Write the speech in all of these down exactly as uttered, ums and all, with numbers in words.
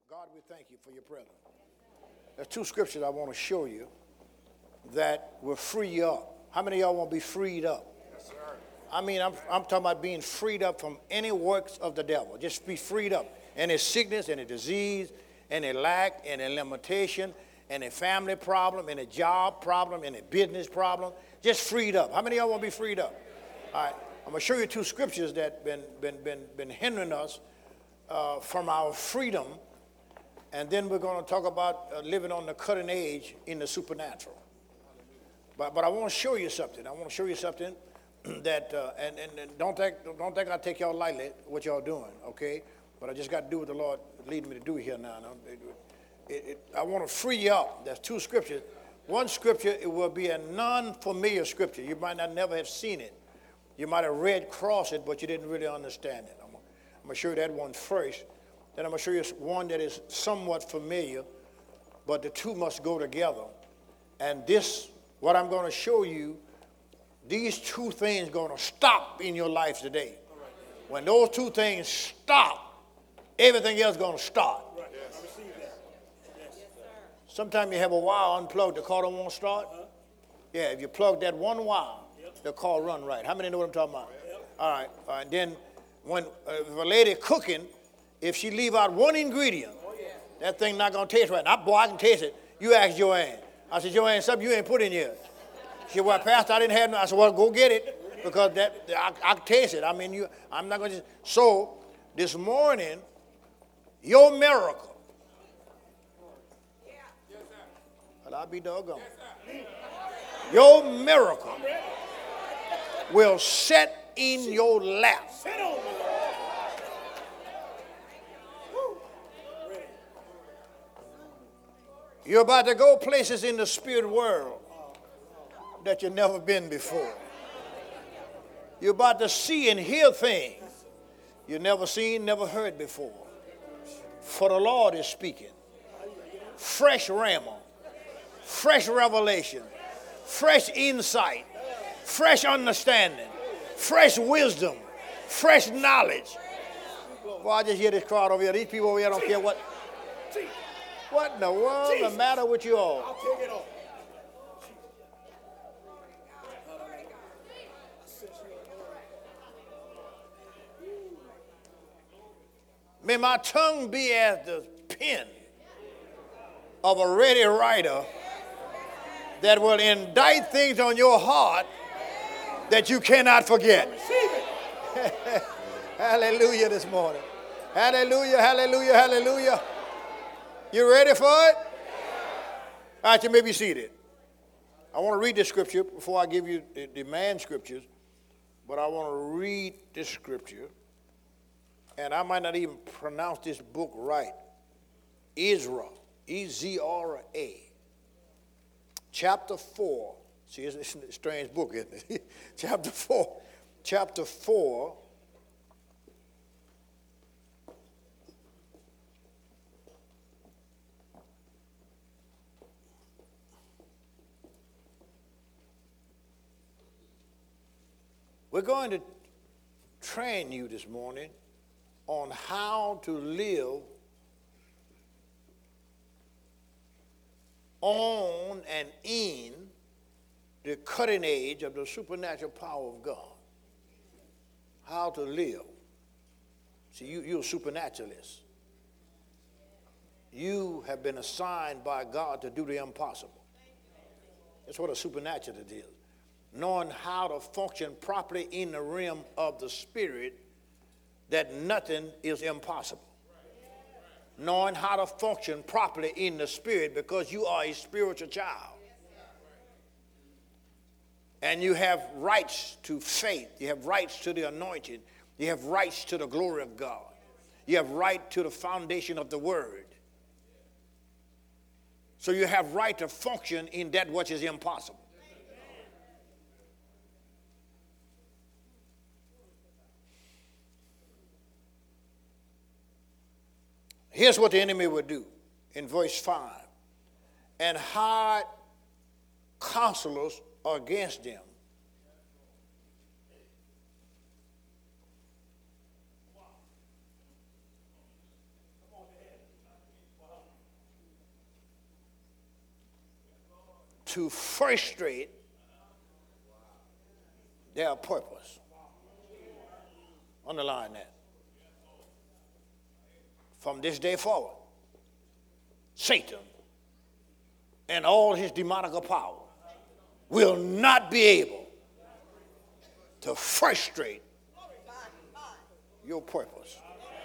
God, we thank you for your presence. There's two scriptures I want to show you that will free you up. How many of y'all want to be freed up? Yes, sir. I mean, I'm, I'm talking about being freed up from any works of the devil. Just be freed up. Any sickness, any disease, any lack, any limitation, any family problem, any job problem, any business problem. Just freed up. How many of y'all want to be freed up? All right. I'm going to show you two scriptures that been been been been hindering us uh, from our freedom, and then we're going to talk about uh, living on the cutting edge in the supernatural. But but I want to show you something. I want to show you something that uh, and, and and don't think don't think I take y'all lightly what y'all doing, okay? But I just got to do what the Lord leading me to do here now. It, it, it, I want to free you up. There's two scriptures. One scripture, it will be a non-familiar scripture. You might not never have seen it. You might have read across it, but you didn't really understand it. I'm, I'm going to show you that one first. Then I'm going to show you one that is somewhat familiar, but the two must go together. And this, what I'm going to show you, these two things going to stop in your life today. When those two things stop, everything else is going to start. Sometimes you have a wire unplugged, the car don't want to start. Yeah, if you plug that one wire, the car run right. How many know what I'm talking about? All right. All right. Then when uh, if a lady cooking, if she leave out one ingredient, that thing not going to taste right. Now, boy, I can taste it. You ask Joanne. I said, Joanne, something you ain't put in here. She said, well, Pastor, I didn't have no. I said, well, go get it because that I, I can taste it. I mean, you. I'm not going to. So this morning, your miracle. Well, I'll be doggone. Your miracle will set in your lap. You're about to go places in the spirit world that you've never been before. You're about to see and hear things you've never seen, never heard before. For the Lord is speaking. Fresh rhema, fresh revelation, fresh insight, fresh understanding, fresh wisdom, fresh knowledge. Well, I just hear this crowd over here. These people over here don't care what. What in the world is the matter with you all? I'll take it off. May my tongue be as the pen of a ready writer that will indict things on your heart that you cannot forget. Hallelujah this morning. Hallelujah, hallelujah, hallelujah. You ready for it? All right, you may be seated. I want to read this scripture before I give you the, the man scriptures, but I want to read this scripture, and I might not even pronounce this book right. Ezra, E Z R A, chapter four. See, it's a strange book, isn't it? chapter four. Chapter four. We're going to train you this morning on how to live on and in the cutting edge of the supernatural power of God. How to live. See, you, you're a supernaturalist. You have been assigned by God to do the impossible. That's what a supernaturalist is. Knowing how to function properly in the realm of the spirit, that nothing is impossible. Knowing how to function properly in the spirit because you are a spiritual child. And you have rights to faith. You have rights to the anointing. You have rights to the glory of God. You have right to the foundation of the word. So you have right to function in that which is impossible. Here's what the enemy would do in verse five. And hired counselors against them. to frustrate their purpose. Underline that. From this day forward, Satan and all his demonic power will not be able to frustrate your purpose.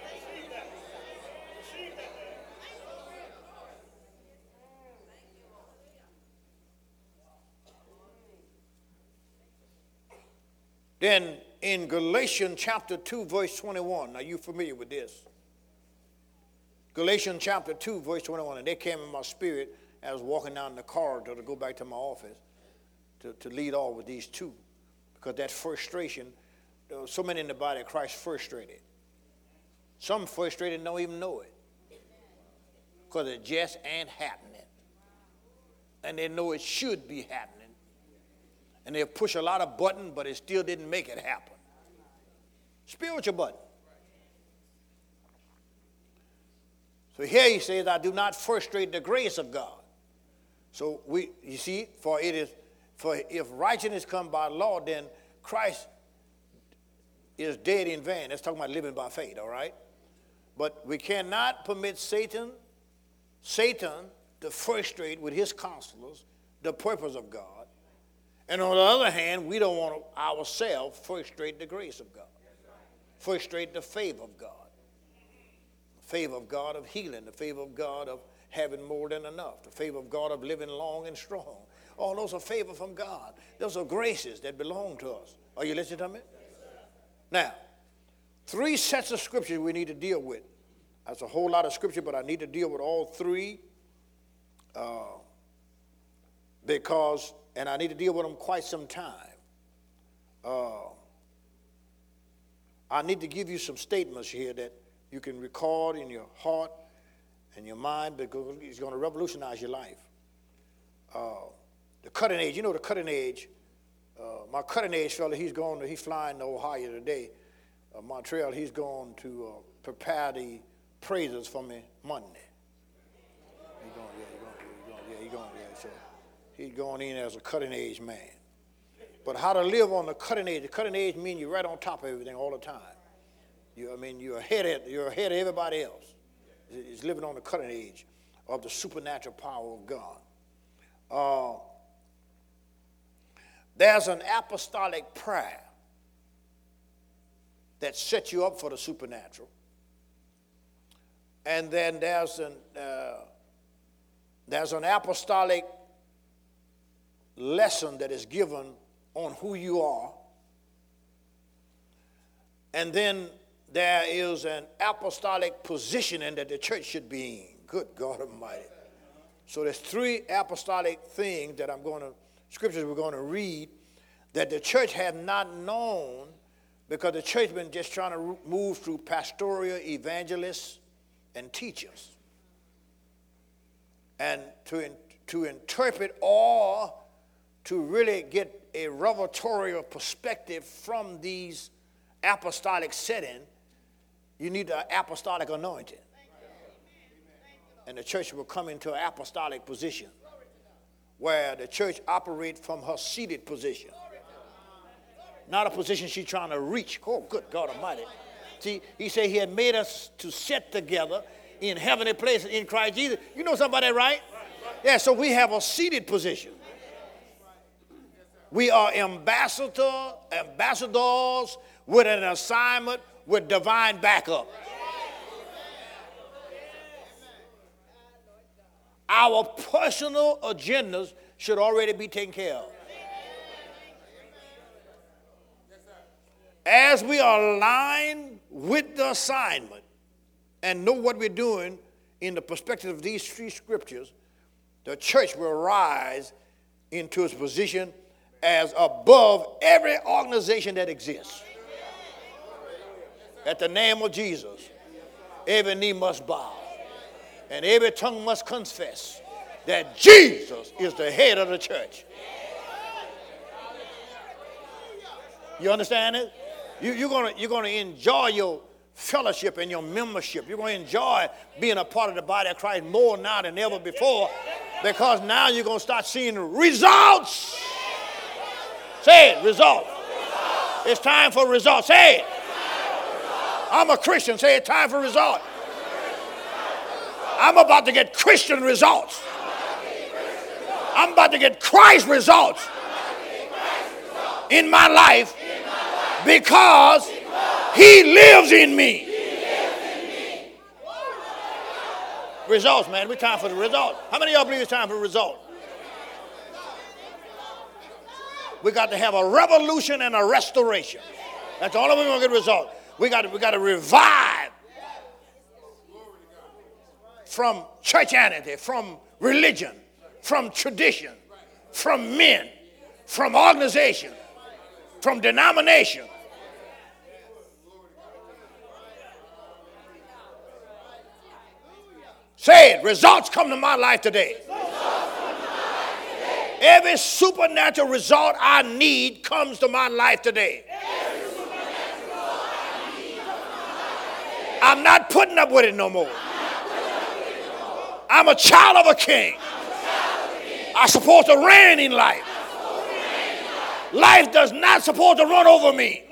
Then in Galatians chapter two, verse twenty-one, now you familiar with this. Galatians chapter two, verse twenty-one, and they came in my spirit as I was walking down the corridor to go back to my office to, to lead off with these two. Because that frustration, there were so many in the body of Christ frustrated. Some frustrated and don't even know it. Because it just ain't happening. And they know it should be happening. And they push a lot of buttons, but it still didn't make it happen. Spiritual button. So here he says, I do not frustrate the grace of God. So we, you see, for it is, for if righteousness come by law, then Christ is dead in vain. That's talking about living by faith, all right? But we cannot permit Satan, Satan to frustrate with his counselors the purpose of God. And on the other hand, we don't want to ourselves frustrate the grace of God, frustrate the favor of God, the favor of God of healing, the favor of God of having more than enough, the favor of God of living long and strong. All those are favor from God. Those are graces that belong to us. Are you listening to me? Now, three sets of scriptures we need to deal with. That's a whole lot of scripture, but I need to deal with all three uh, because, and I need to deal with them quite some time. Uh, I need to give you some statements here that you can record in your heart and your mind because it's going to revolutionize your life. Uh, the cutting edge, you know the cutting edge. Uh, my cutting edge fella, he's going to, he's flying to Ohio today. Uh, Montreal, he's going to uh, prepare the praises for me Monday. He's going, yeah, he's going, yeah, he's going, yeah. So he's going in as a cutting edge man. But how to live on the cutting edge? The cutting edge means you're right on top of everything all the time. You, I mean, you're ahead of, you're ahead of everybody else. It's living on the cutting edge of the supernatural power of God. Uh, there's an apostolic prayer that sets you up for the supernatural. And then there's an, uh, there's an apostolic lesson that is given on who you are. And then there is an apostolic positioning that the church should be in. Good God Almighty. So there's three apostolic things that I'm going to, scriptures we're going to read that the church have not known because the church has been just trying to move through pastoral evangelists and teachers. And to, in, to interpret or to really get a revelatory perspective from these apostolic settings, you need an apostolic anointing. And the church will come into an apostolic position where the church operates from her seated position. Not a position she's trying to reach. Oh, good God Almighty. See, he said he had made us to sit together in heavenly places in Christ Jesus. You know somebody, right? Yeah, so we have a seated position. We are ambassador, ambassadors with an assignment with divine backup. Our personal agendas should already be taken care of. As we are aligned with the assignment and know what we're doing in the perspective of these three scriptures, the church will rise into its position as above every organization that exists. At the name of Jesus, every knee must bow and every tongue must confess that Jesus is the head of the church. You understand it? You, you're going you're gonna enjoy your fellowship and your membership. You're going to enjoy being a part of the body of Christ more now than ever before Because now you're going to start seeing results. Say it, results. It's time for results. Say it. I'm a Christian. Say it's time for results. I'm about to get Christian results. I'm about to get Christ results in my life because he lives in me. Results, man. We're time for the results. How many of y'all believe it's time for the results? We got to have a revolution and a restoration. That's the only way we're going to get results. We got to, we got to revive from churchianity, from religion, from tradition, from men, from organization, from denomination. Say it, results come to my life today. Every supernatural result I need comes to my life today. I'm not putting up with it no more. I'm a child of a king. I'm supposed to reign in life. Life does not supposed to run over me.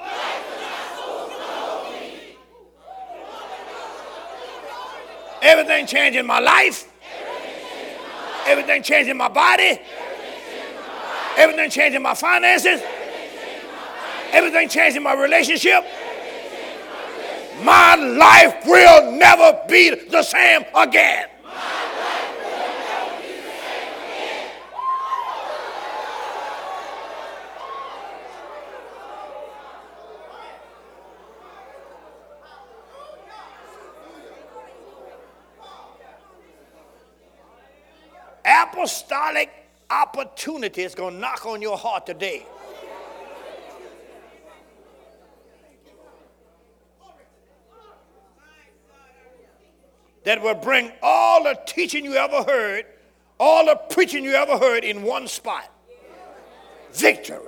Everything changing my life. Everything changing my body. Everything changing my finances. Everything changing my relationship. My life will never be the same again. Apostolic opportunity is going to knock on your heart today. That will bring all the teaching you ever heard, all the preaching you ever heard in one spot. Victory.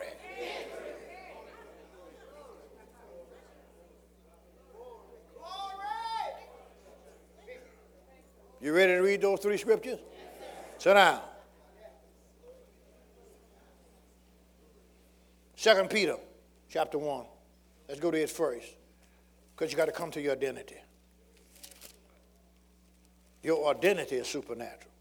You ready to read those three scriptures? Sit down. Second Peter chapter one. Let's go to it first. Because you got to come to your identity. Your identity is supernatural.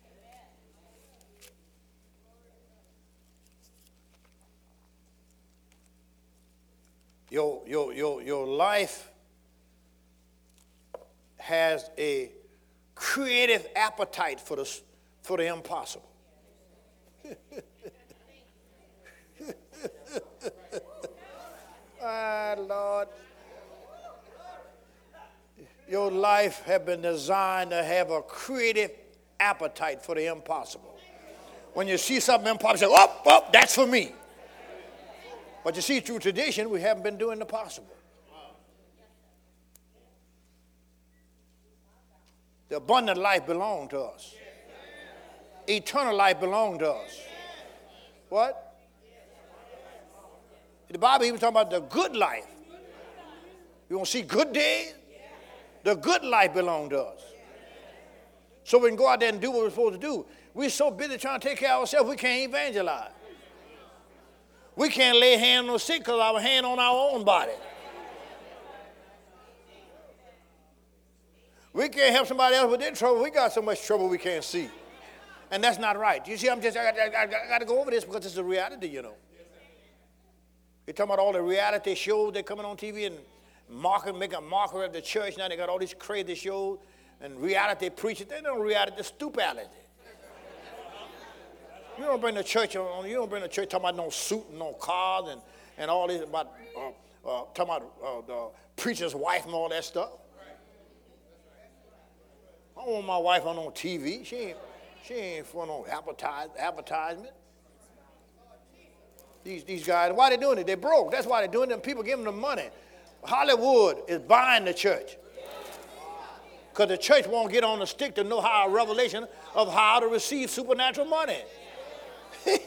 Your, your, your, your life has a creative appetite for the, for the impossible. Ah, Lord. Your life has been designed to have a creative appetite for the impossible. When you see something impossible, you say, oh, oh, that's for me. But you see, through tradition, we haven't been doing the possible. The abundant life belongs to us. Eternal life belongs to us. What? The Bible even talking about the good life. You want to see good days? The good life belongs to us. So we can go out there and do what we're supposed to do. We're so busy trying to take care of ourselves, we can't evangelize. We can't lay hands on the sick because our hand on our own body. We can't help somebody else with their trouble. We got so much trouble we can't see. And that's not right. You see, I'm just, I, I, I, I got to go over this because it's a reality, you know. You're talking about all the reality shows that coming on T V and mocking, make a mockery of the church. Now they got all these crazy shows and reality preachers. They don't reality, stupidity. You don't bring the church on, you don't bring the church talking about no suit and no cars and, and all this about, uh, uh, talking about uh, the preacher's wife and all that stuff. I don't want my wife on no T V. She ain't, she ain't for no advertise, advertisement. These, these guys, why they doing it? They broke. That's why they're doing it. And people giving them money. Hollywood is buying the church. Because the church won't get on the stick to know how a revelation of how to receive supernatural money. You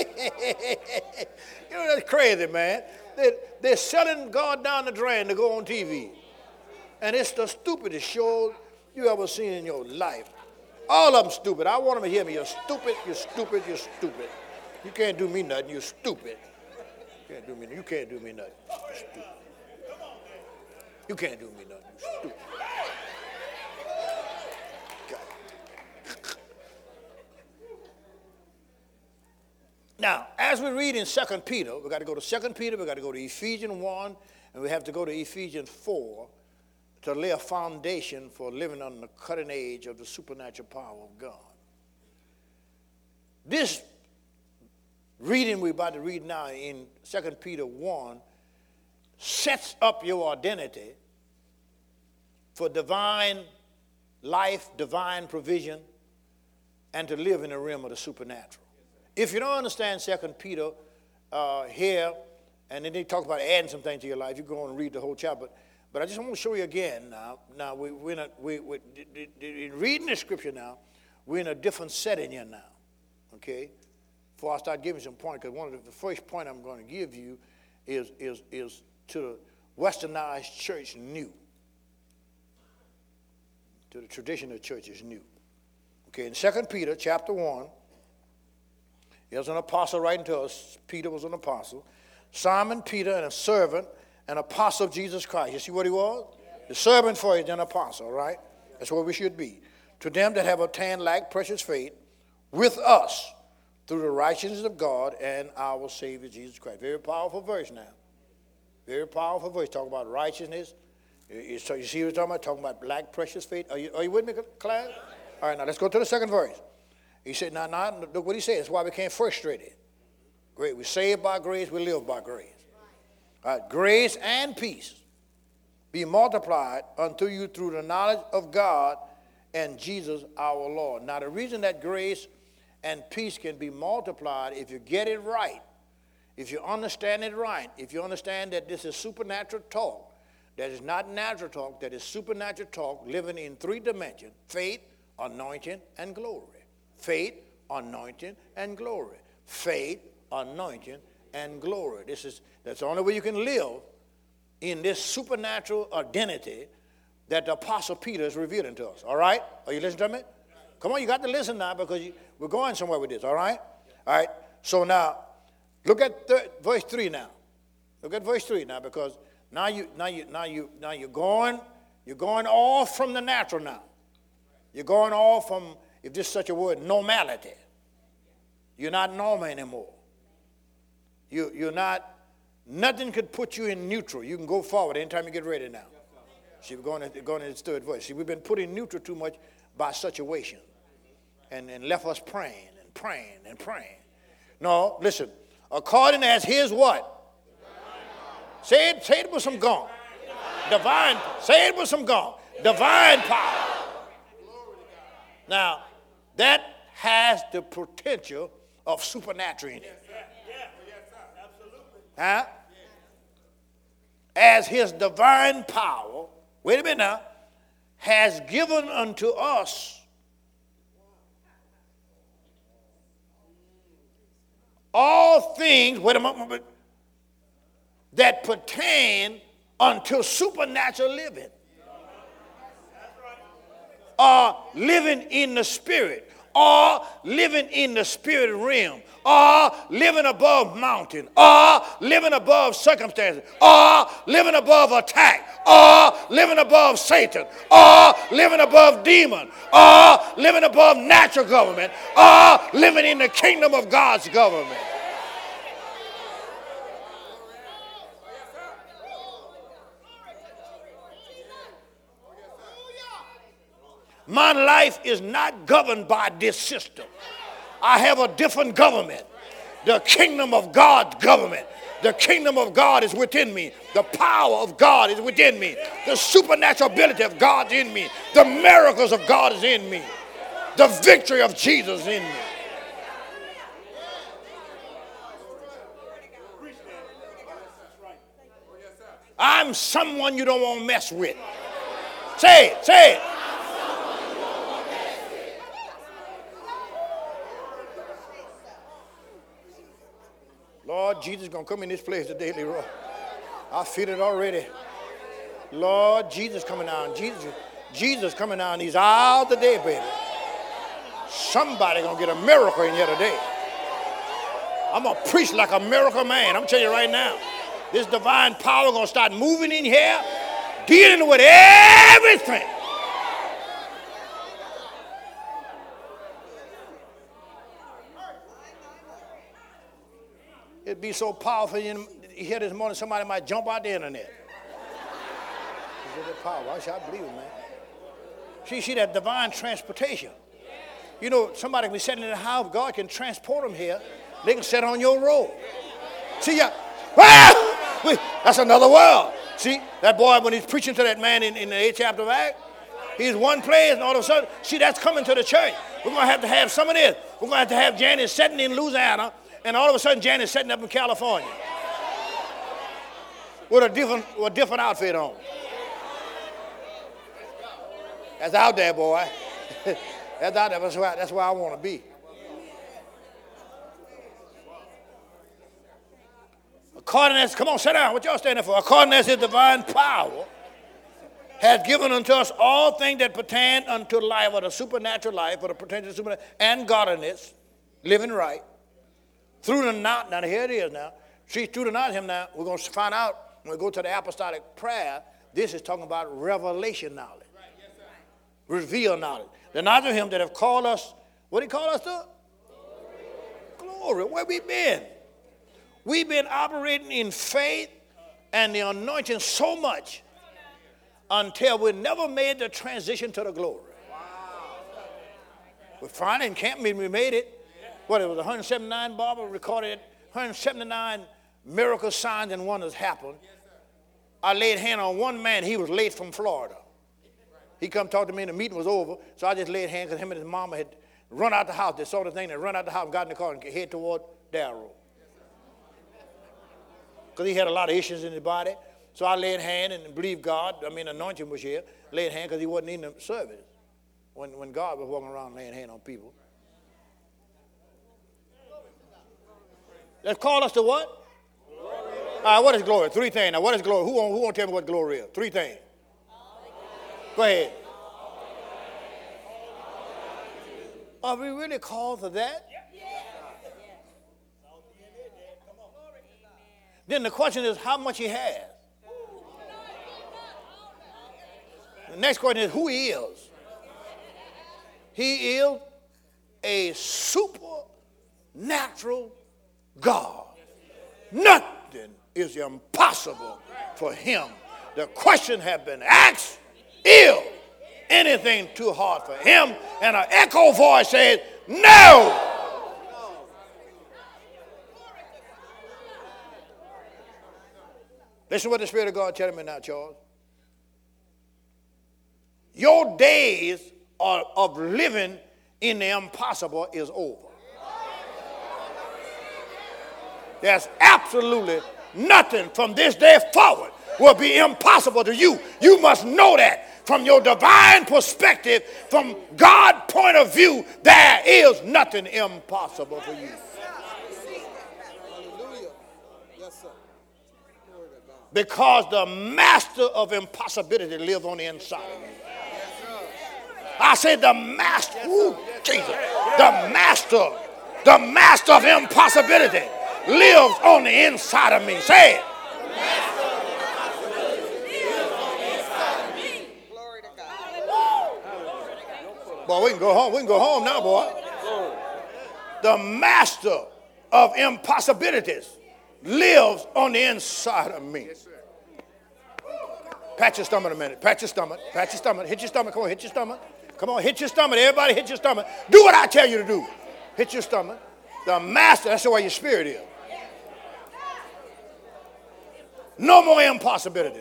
know, that's crazy, man. They're, they're selling God down the drain to go on T V. And it's the stupidest show you ever seen in your life. All of them stupid. I want them to hear me. You're stupid, you're stupid, you're stupid. You can't do me nothing, you're stupid. You can't do me, you can't do me nothing. You're stupid. You can't do me nothing, you're stupid. Now, as we read in Second Peter, we got to go to Second Peter, we got to go to Ephesians one, and we have to go to Ephesians four to lay a foundation for living on the cutting edge of the supernatural power of God. This reading we're about to read now in Second Peter one sets up your identity for divine life, divine provision, and to live in the realm of the supernatural. If you don't understand Second Peter uh, here, and then they talk about adding some things to your life, you go on and read the whole chapter. But, but I just want to show you again now. Now, we, we're not, we, we, in reading the scripture now, we're in a different setting here now, okay? Before I start giving some points, because one of the, the first point I'm going to give you is, is, is to the westernized church new. To the traditional church is new. Okay, in Second Peter chapter one, there's an apostle writing to us. Peter was an apostle. Simon Peter, and a servant, an apostle of Jesus Christ. You see what he was? Yeah. The servant for is an apostle, right? That's what we should be. To them that have obtained like precious faith with us through the righteousness of God and our Savior Jesus Christ. Very powerful verse now. Very powerful verse. Talking about righteousness. You see what we're talking about? Talking about black precious faith. Are you, are you with me, class? All right, now let's go to the second verse. He said, now, now look what he said. That's why we can't frustrate it. Great. We're saved by grace. We live by grace. All right. Grace and peace be multiplied unto you through the knowledge of God and Jesus our Lord. Now, the reason that grace and peace can be multiplied, if you get it right, if you understand it right, if you understand that this is supernatural talk, that is not natural talk, that is supernatural talk, living in three dimensions: faith, anointing, and glory. Faith, anointing, and glory. Faith, anointing, and glory. This is that's the only way you can live in this supernatural identity that the Apostle Peter is revealing to us. All right? Are you listening to me? Come on, you got to listen now, because you, we're going somewhere with this. All right? All right. So now, look at th- verse three now. Look at verse three now, because now you now you now you now you're going you're going off from the natural now. You're going off from, if this is such a word, normality. You're not normal anymore. You, you're not, nothing could put you in neutral. You can go forward anytime you get ready now. See, we're going to, going to the third verse. See, we've been put in neutral too much by situation, and, and left us praying and praying and praying. No, listen. According as his what? Say it, say it with some gong. Divine, say it with some gong. Divine power. Now, that has the potential of supernatural in it. Huh? As his divine power, wait a minute now, has given unto us all things, wait a moment, that pertain unto supernatural living. Or living in the spirit, or living in the spirit realm, or living above mountain, or living above circumstances, or living above attack, or living above Satan, or living above demon, or living above natural government, or living in the kingdom of God's government. My life is not governed by this system. I have a different government. The kingdom of God's government. The kingdom of God is within me. The power of God is within me. The supernatural ability of God is in me. The miracles of God is in me. The victory of Jesus is in me. I'm someone you don't want to mess with. Say it, say it. Lord Jesus is going to come in this place today, Leroy. I feel it already. Lord Jesus coming down. Jesus, Jesus coming down these aisles today, baby. Somebody gonna get a miracle in here today. I'm gonna preach like a miracle man. I'm telling you right now. This divine power gonna start moving in here, dealing with everything. It'd be so powerful. You hear this morning, somebody might jump out the internet. Is it power? I shall believe it, man. See, see that divine transportation. You know, somebody can be sitting in the house. God can transport them here. They can sit on your road. See, ya. Ah! That's another world. See, that boy, when he's preaching to that man in, in the eighth chapter of Acts, he's one place, and all of a sudden, see, that's coming to the church. We're going to have to have some of this. We're going to have to have Janice sitting in Louisiana, and all of a sudden, Janice sitting up in California with a different, with a different outfit on. That's out there, boy. That's out there. That's where, that's where I want to be. According as, come on, sit down. What y'all standing for? According as his divine power has given unto us all things that pertain unto life, or the supernatural life, or the potential supernatural, and godliness, living right. Through the knowledge, now here it is now. See, through the knowledge of him now, we're going to find out when we go to the apostolic prayer, this is talking about revelation knowledge. Right, yes, sir. Reveal knowledge. The knowledge of him that have called us, what did he call us to? Glory. Glory. Where we been? We've been operating in faith and the anointing so much until we never made the transition to the glory. Wow. We finally in camp meeting, we made it. What, it was one hundred seventy-nine, Barbara recorded one hundred seventy-nine miracle signs and wonders happened. I laid hand on one man, he was late from Florida. He come talk to me and the meeting was over, so I just laid hand because him and his mama had run out the house. They saw the thing, they run out the house and got in the car and head toward Darrow. Because he had a lot of issues in his body. So I laid hand and believed God. I mean, anointing was here. Laid hand because he wasn't in the service when, when God was walking around laying hand on people. Let's call us to what? All right, what is glory? Three things. Now, what is glory? Who won't, who won't tell me what glory is? Three things. Go ahead. Are we really called for that? Then the question is how much he has. The next question is who he is. He is a supernatural God. Nothing is impossible for him. The question has been asked, is anything too hard for him? And an echo voice said, no. Listen to what the Spirit of God is telling me now, Charles. Your days of, of living in the impossible is over. There's absolutely nothing from this day forward will be impossible to you. You must know that from your divine perspective, from God's point of view, there is nothing impossible for you. Because the master of impossibility lives on the inside of you. I said the master, ooh, Jesus, the master, the master of impossibility lives on the inside of me. Say it. Boy, we can go home. We can go home now, boy. The master of impossibilities lives on the inside of me. Pat your stomach a minute. Pat your stomach. Pat your stomach. Hit your stomach. Come on, hit your stomach. Come on, hit your stomach. Everybody hit your stomach. Do what I tell you to do. Hit your stomach. The master, that's the way your spirit is. No more impossibility.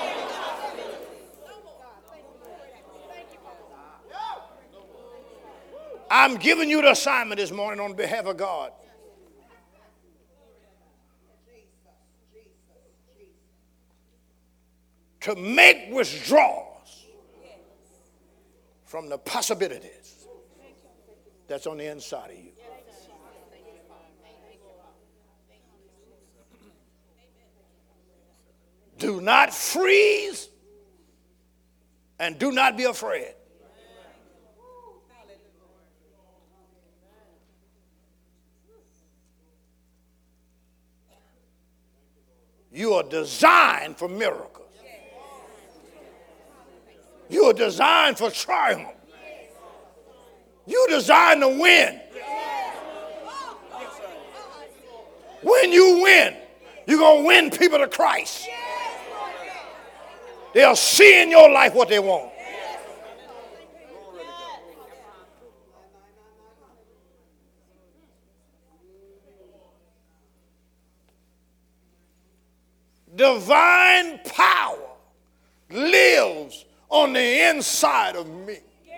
I'm giving you the assignment this morning on behalf of God. To make withdrawals from the possibilities that's on the inside of you. Do not freeze and do not be afraid. You are designed for miracles. You are designed for triumph. You are designed to win. When you win, you're going to win people to Christ. They'll see in your life what they want. Divine power lives on the inside of me.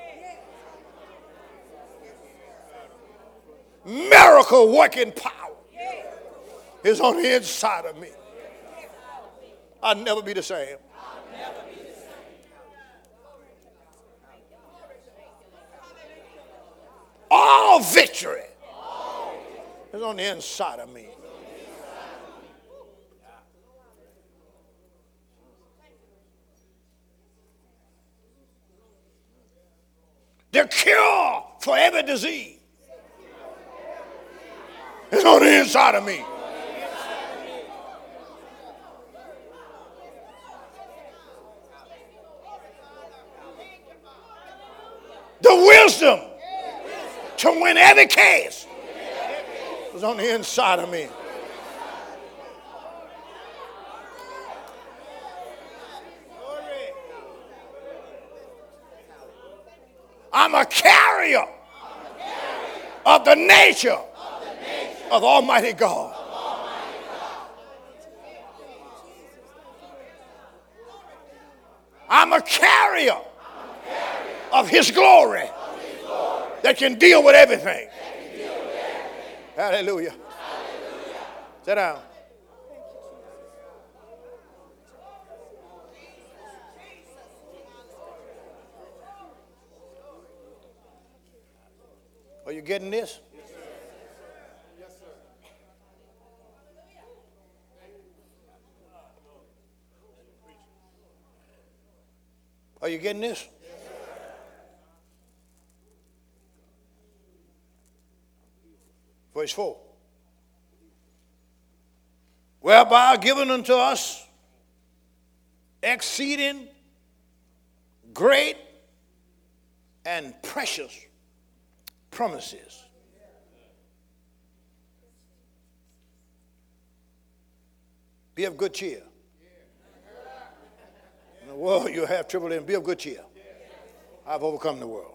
Miracle working power is on the inside of me. I'll never be the same. All victory is on the inside of me. The cure for every disease is on the inside of me. The wisdom to win every case is on the inside of me. I'm a carrier of the nature of Almighty God. I'm a carrier of His glory that can deal with everything. Hallelujah. Sit down. Are you getting this? Yes, sir. Are you getting this? Yes, verse four. Whereby given unto us exceeding great and precious promises. Be of good cheer. In the world you have trouble in. Be of good cheer. I've overcome the world.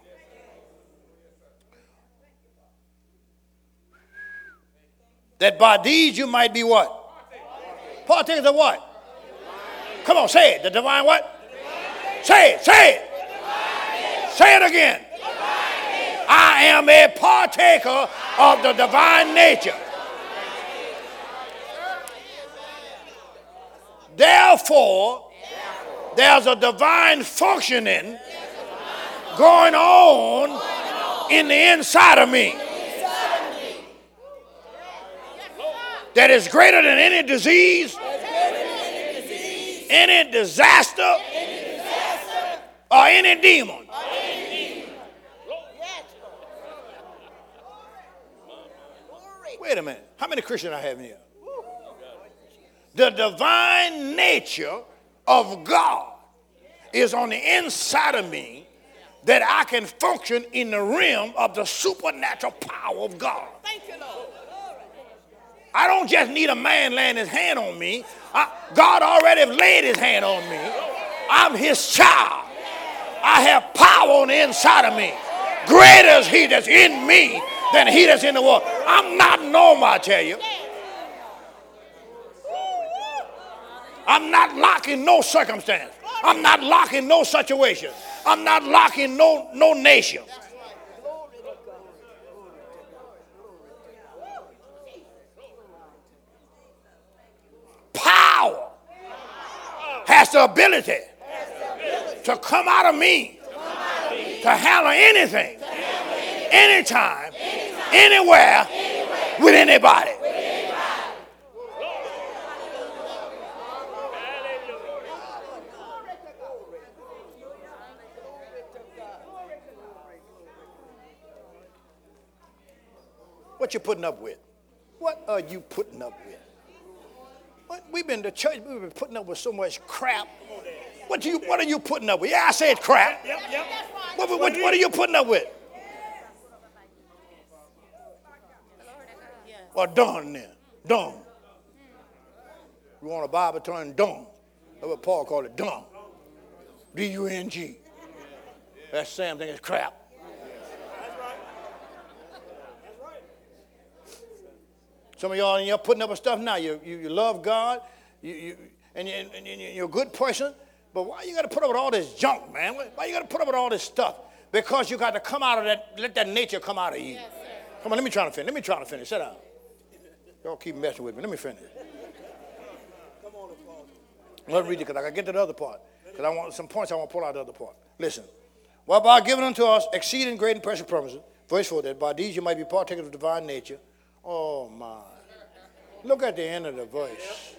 That by these you might be what? Partakers of what? Come on, say it. The divine what? Say it, say it. Say it again. I am a partaker of the divine nature. Therefore, there's a divine functioning going on in the inside of me that is greater than any disease, any disaster, or any demon. Wait a minute. How many Christians I have here? The divine nature of God is on the inside of me that I can function in the realm of the supernatural power of God. Thank you, Lord. I don't just need a man laying his hand on me. I, God already has laid his hand on me. I'm his child. I have power on the inside of me. Greater is he that's in me than he that's in the world. I'm not normal, I tell you. I'm not locking no circumstance. I'm not locking no situation. I'm not locking no, no nation. Power has the ability to come out of me to handle anything, anytime, anywhere, with anybody. What you putting up with? What are you putting up with? what, we've been to church, we've been putting up with so much crap. What do you what are you putting up with? Yeah, I said crap. Yep, yep. What, what, what, what are you putting up with? Well, dung then. Dung. You want a Bible term, dung. That's what Paul called it, dung. D U N G. That same thing as crap. Some of y'all, you're putting up with stuff now. You, you, you love God, you, you, and, you, and you're a good person, but why you got to put up with all this junk, man? Why you got to put up with all this stuff? Because you got to come out of that, let that nature come out of you. Yes, come on, let me try to finish. Let me try to finish. Sit down. Y'all keep messing with me. Let me finish. Come on, let me read it because I got to get to the other part. Because I want some points I want to pull out the other part. Listen. Well, by giving unto us exceeding great and precious promises, verse four, that by these you might be partakers of divine nature. Oh, my. Look at the end of the verse.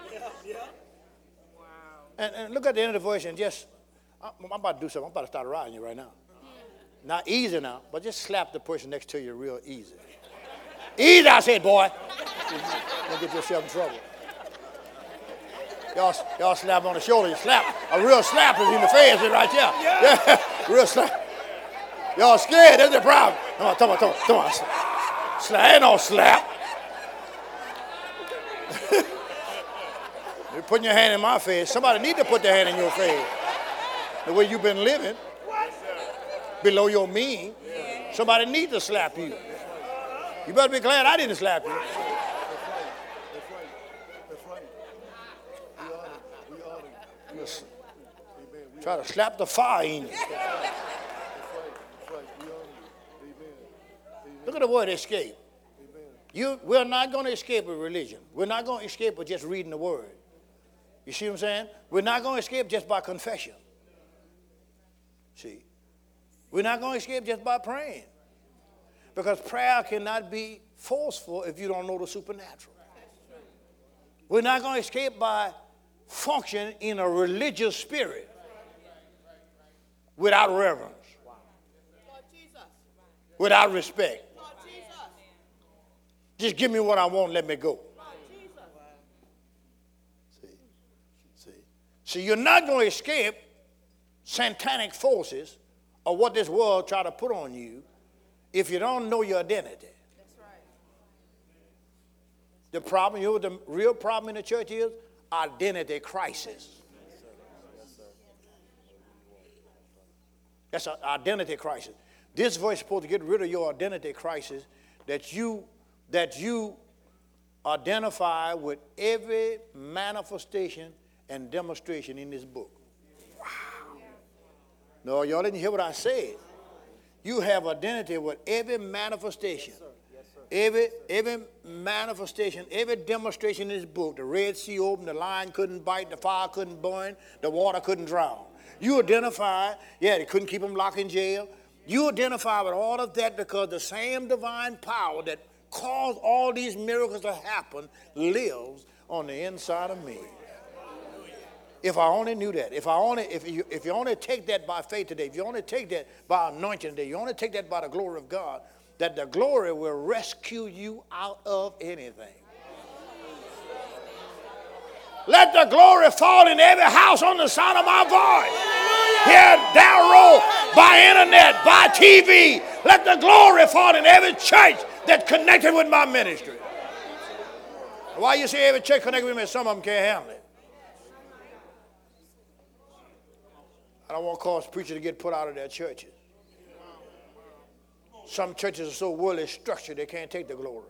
And, and look at the end of the verse and just, I'm, I'm about to do something. I'm about to start riding you right now. Not easy now, but just slap the person next to you real easy. Easy, I said, boy. Don't get yourself in trouble. Y'all, y'all slap on the shoulder. You slap. A real slap is in the face right there. Yeah. Yeah. Real slap. Y'all scared. That's the problem. Come on, come on, come on. Come on. Slap. Ain't no slap. You're putting your hand in my face. Somebody need to put their hand in your face. The way you've been living, below your mean, somebody need to slap you. You better be glad I didn't slap you. Try to slap the fire in you. Look at the word escape. You, we're not going to escape with religion. We're not going to escape with just reading the word. You see what I'm saying? We're not going to escape just by confession. See? We're not going to escape just by praying. Because prayer cannot be forceful if you don't know the supernatural. We're not going to escape by function in a religious spirit without reverence, without respect. Just give me what I want, let me go. See, see, see, you're not going to escape satanic forces or what this world try to put on you if you don't know your identity. That's right. The problem, you know what the real problem in the church is? Identity crisis. That's an identity crisis. This verse is supposed to get rid of your identity crisis that you that you identify with every manifestation and demonstration in this book. Wow. No, y'all didn't hear what I said. You have identity with every manifestation. Yes, sir. Yes, sir. Every, every manifestation, every demonstration in this book. The Red Sea opened, the lion couldn't bite, the fire couldn't burn, the water couldn't drown. You identify, yeah, they couldn't keep them locked in jail. You identify with all of that because the same divine power that caused all these miracles to happen lives on the inside of me. If I only knew that, if I only, if you, if you only take that by faith today, if you only take that by anointing today, you only take that by the glory of God, that the glory will rescue you out of anything. Let the glory fall in every house on the sound of my voice. Here, down road, by internet, by T V. Let the glory fall in every church that's connected with my ministry. Why you say every church connected with me? Some of them can't handle it. I don't want to cause preachers to get put out of their churches. Some churches are so worldly structured they can't take the glory.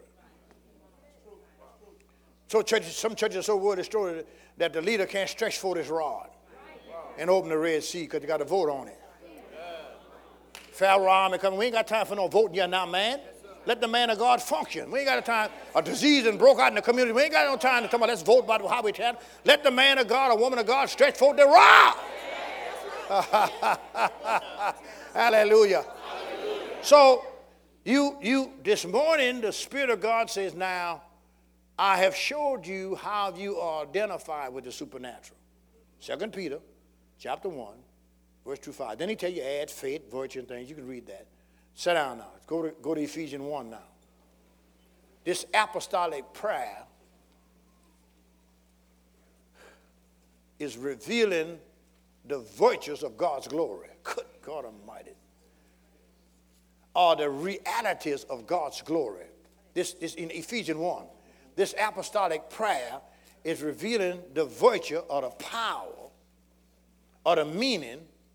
So churches, some churches are so worldly structured that the leader can't stretch forth his rod and open the Red Sea because they got to vote on it. Pharaoh army coming. We ain't got time for no voting yet now, man. Let the man of God function. We ain't got time. A disease and broke out in the community. We ain't got no time to talk about let's vote about how we tell. Let the man of God, a woman of God, stretch forth their rod. Hallelujah. Hallelujah. So you, you, this morning, the Spirit of God says, now, I have showed you how you are identified with the supernatural. Second Peter, chapter one, verse two five. Then he tell you add faith, virtue, and things. You can read that. Sit down now. Go to, go to Ephesians one now. This apostolic prayer is revealing the virtues of God's glory. Good God Almighty. Or the realities of God's glory. This is in Ephesians one. This apostolic prayer is revealing the virtue or the power or the meaning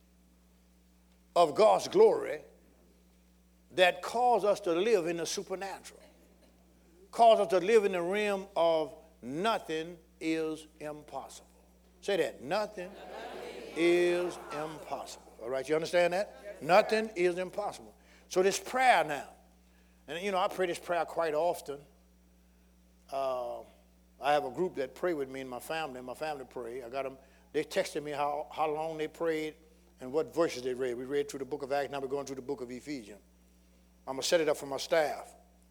of God's glory that calls us to live in the supernatural. Calls us to live in the realm of nothing is impossible. Say that. Nothing, nothing is impossible. All right, you understand that? Yes, nothing is impossible. So this prayer now, and you know, I pray this prayer quite often. Uh, I have a group that pray with me and my family, and my family pray. I got them, they texted me how, how long they prayed and what verses they read. We read through the book of Acts, now we're going through the book of Ephesians. I'm going to set it up for my staff.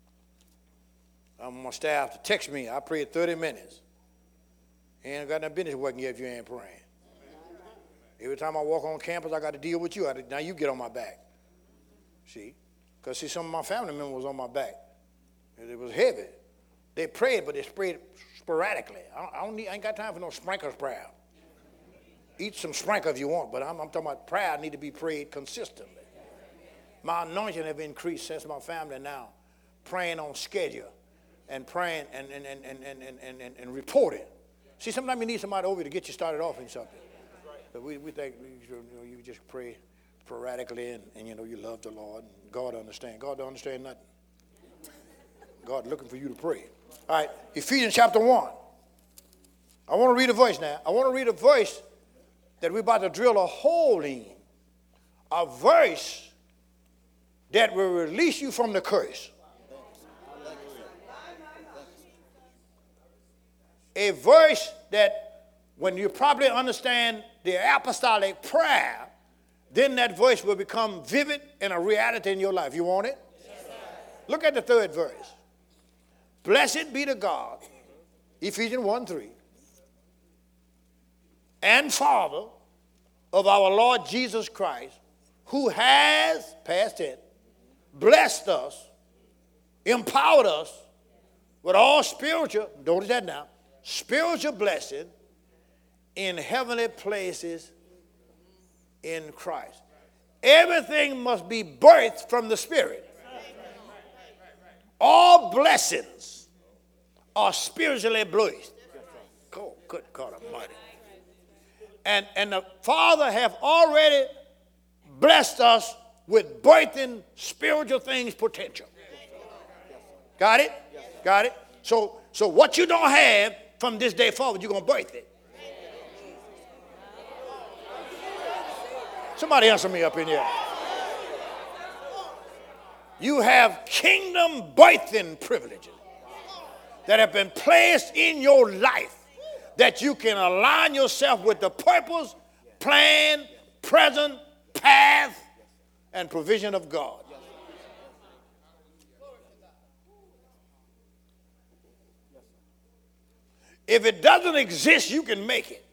I want my staff to text me. I prayed thirty minutes. Ain't got no business working here if you ain't praying. Every time I walk on campus, I got to deal with you. I, now you get on my back. See? Because, see, some of my family members was on my back. It was heavy. They prayed, but they prayed sporadically. I, don't, I, don't need, I ain't got time for no sprinkles prayer. Eat some sprinkle if you want, but I'm, I'm talking about prayer need to be prayed consistently. My anointing have increased since my family now, praying on schedule and praying and, and, and, and, and, and, and, and reporting. See, sometimes you need somebody over to get you started off in something. But we, we think you know, you just pray sporadically and, and, you know, you love the Lord. And God understands. God don't understand nothing. God looking for you to pray. All right, Ephesians chapter one. I want to read a verse now. I want to read a verse that we're about to drill a hole in. A verse that will release you from the curse. A verse that when you properly understand the apostolic prayer, then that voice will become vivid and a reality in your life. You want it? Yes, look at the third verse. Blessed be the God, Ephesians one three, and Father of our Lord Jesus Christ, who has, past tense, blessed us, empowered us with all spiritual, notice that now, spiritual blessing in heavenly places in Christ. Everything must be birthed from the Spirit. All blessings are spiritually blessed. Oh, good God Almighty. And, and the Father have already blessed us with birthing spiritual things potential. Got it? Got it? So, so what you don't have from this day forward, you're going to birth it. Somebody answer me up in here. You have kingdom birthing privileges that have been placed in your life that you can align yourself with the purpose, plan, present, path, and provision of God. If it doesn't exist, you can make it.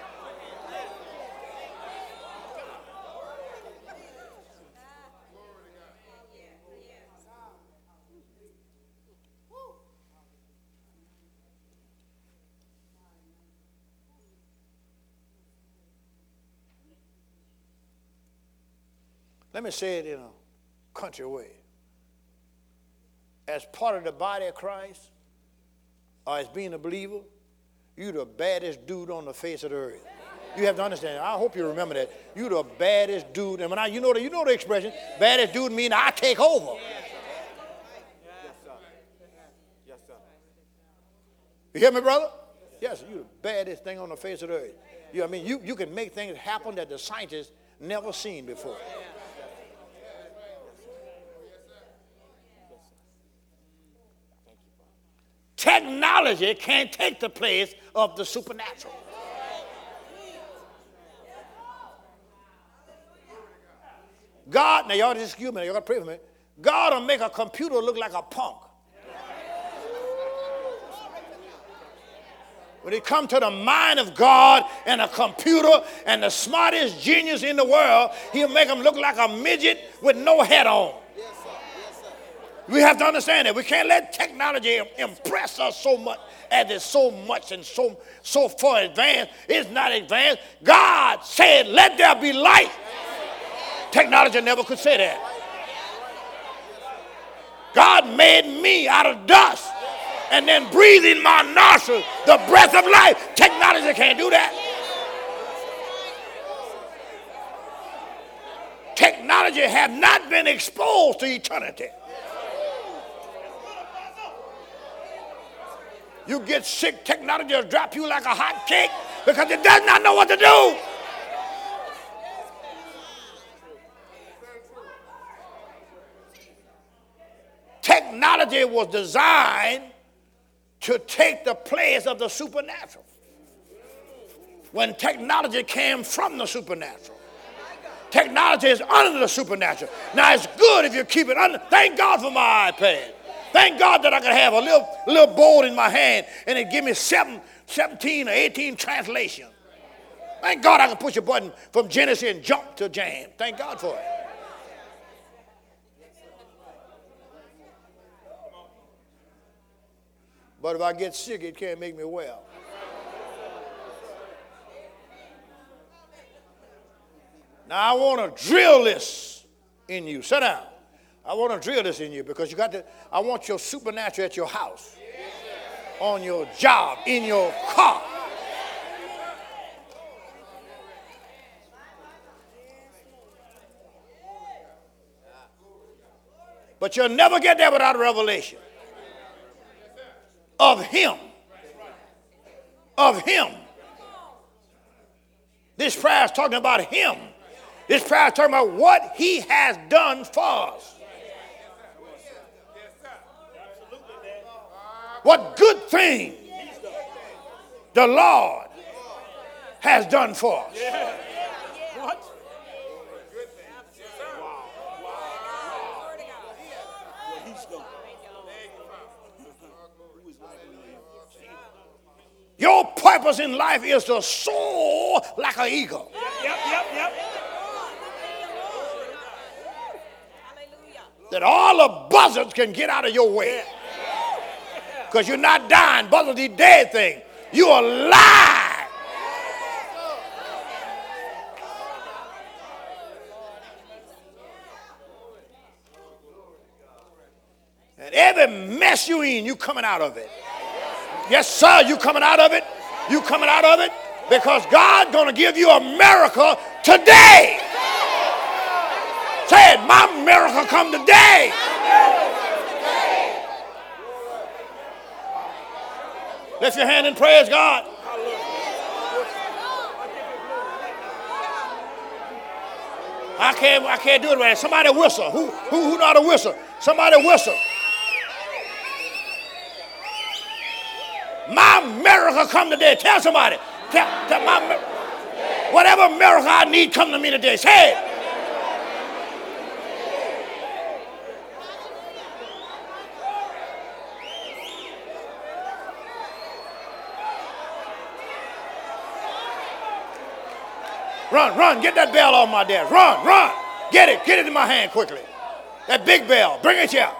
Let me say it in a country way. As part of the body of Christ, or as being a believer, you're the baddest dude on the face of the earth. You have to understand. I hope you remember that. You're the baddest dude. And when I, you know the, you know the expression, baddest dude means I take over. Yes, sir. Yes, sir. You hear me, brother? Yes, you're the baddest thing on the face of the earth. You, I mean, you, you can make things happen that the scientists never seen before. Technology can't take the place of the supernatural. God, now y'all just excuse me, y'all got to pray for me. God will make a computer look like a punk. When it comes to the mind of God and a computer and the smartest genius in the world, he'll make them look like a midget with no head on. Yes, sir. Yes, sir. We have to understand that. We can't let technology impress us so much as it's so much and so, so far advanced. It's not advanced. God said, let there be light. Technology never could say that. God made me out of dust and then breathed in my nostrils the breath of life. Technology can't do that. Technology have not been exposed to eternity. You get sick, technology will drop you like a hot cake because it does not know what to do. Technology was designed to take the place of the supernatural when technology came from the supernatural. Technology is under the supernatural. Now, it's good if you keep it under. Thank God for my iPad. Thank God that I can have a little, little board in my hand and it give me seven, seventeen or eighteen translations. Thank God I can push a button from Genesis and jump to James. Thank God for it. But if I get sick, it can't make me well. Now, I want to drill this in you. Sit down. I want to drill this in you because you got to, I want your supernatural at your house, on your job, in your car. But you'll never get there without a revelation of him. Of him. This prayer is talking about him. This prayer is talking about what he has done for us. What good thing the Lord has done for us. What? Your purpose in life is to soar like an eagle. Yep, yep, yep. That all the buzzards can get out of your way. Because you're not dying. Buzzards eat dead things. You're alive. And every mess you in, you coming out of it. Yes, sir, you coming out of it. You coming out of it. Because God's going to give you a miracle today. Say it, my miracle come today. Lift your hand and praise God. I can't, I can't do it right. Somebody whistle. Who, who, who know how to whistle? Somebody whistle. My miracle come today. Tell somebody. Tell, tell my, whatever miracle I need come to me today. Say it. Run, run, get that bell off my desk. Run, run. Get it, get it in my hand quickly. That big bell, bring it here.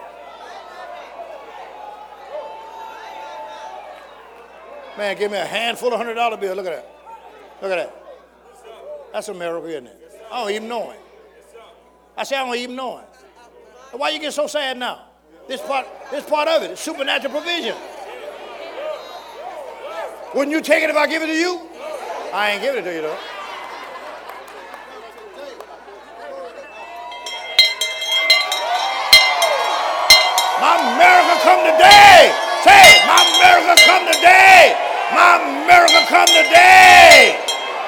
Man, give me a handful of one hundred dollar bill. Look at that. Look at that. That's a miracle, isn't it? I don't even know it. I say I don't even know it. Why you get so sad now? This part, this part of it is supernatural provision. Wouldn't you take it if I give it to you? I ain't giving it to you though. My miracle come today. Say it. My miracle come today. My miracle come today.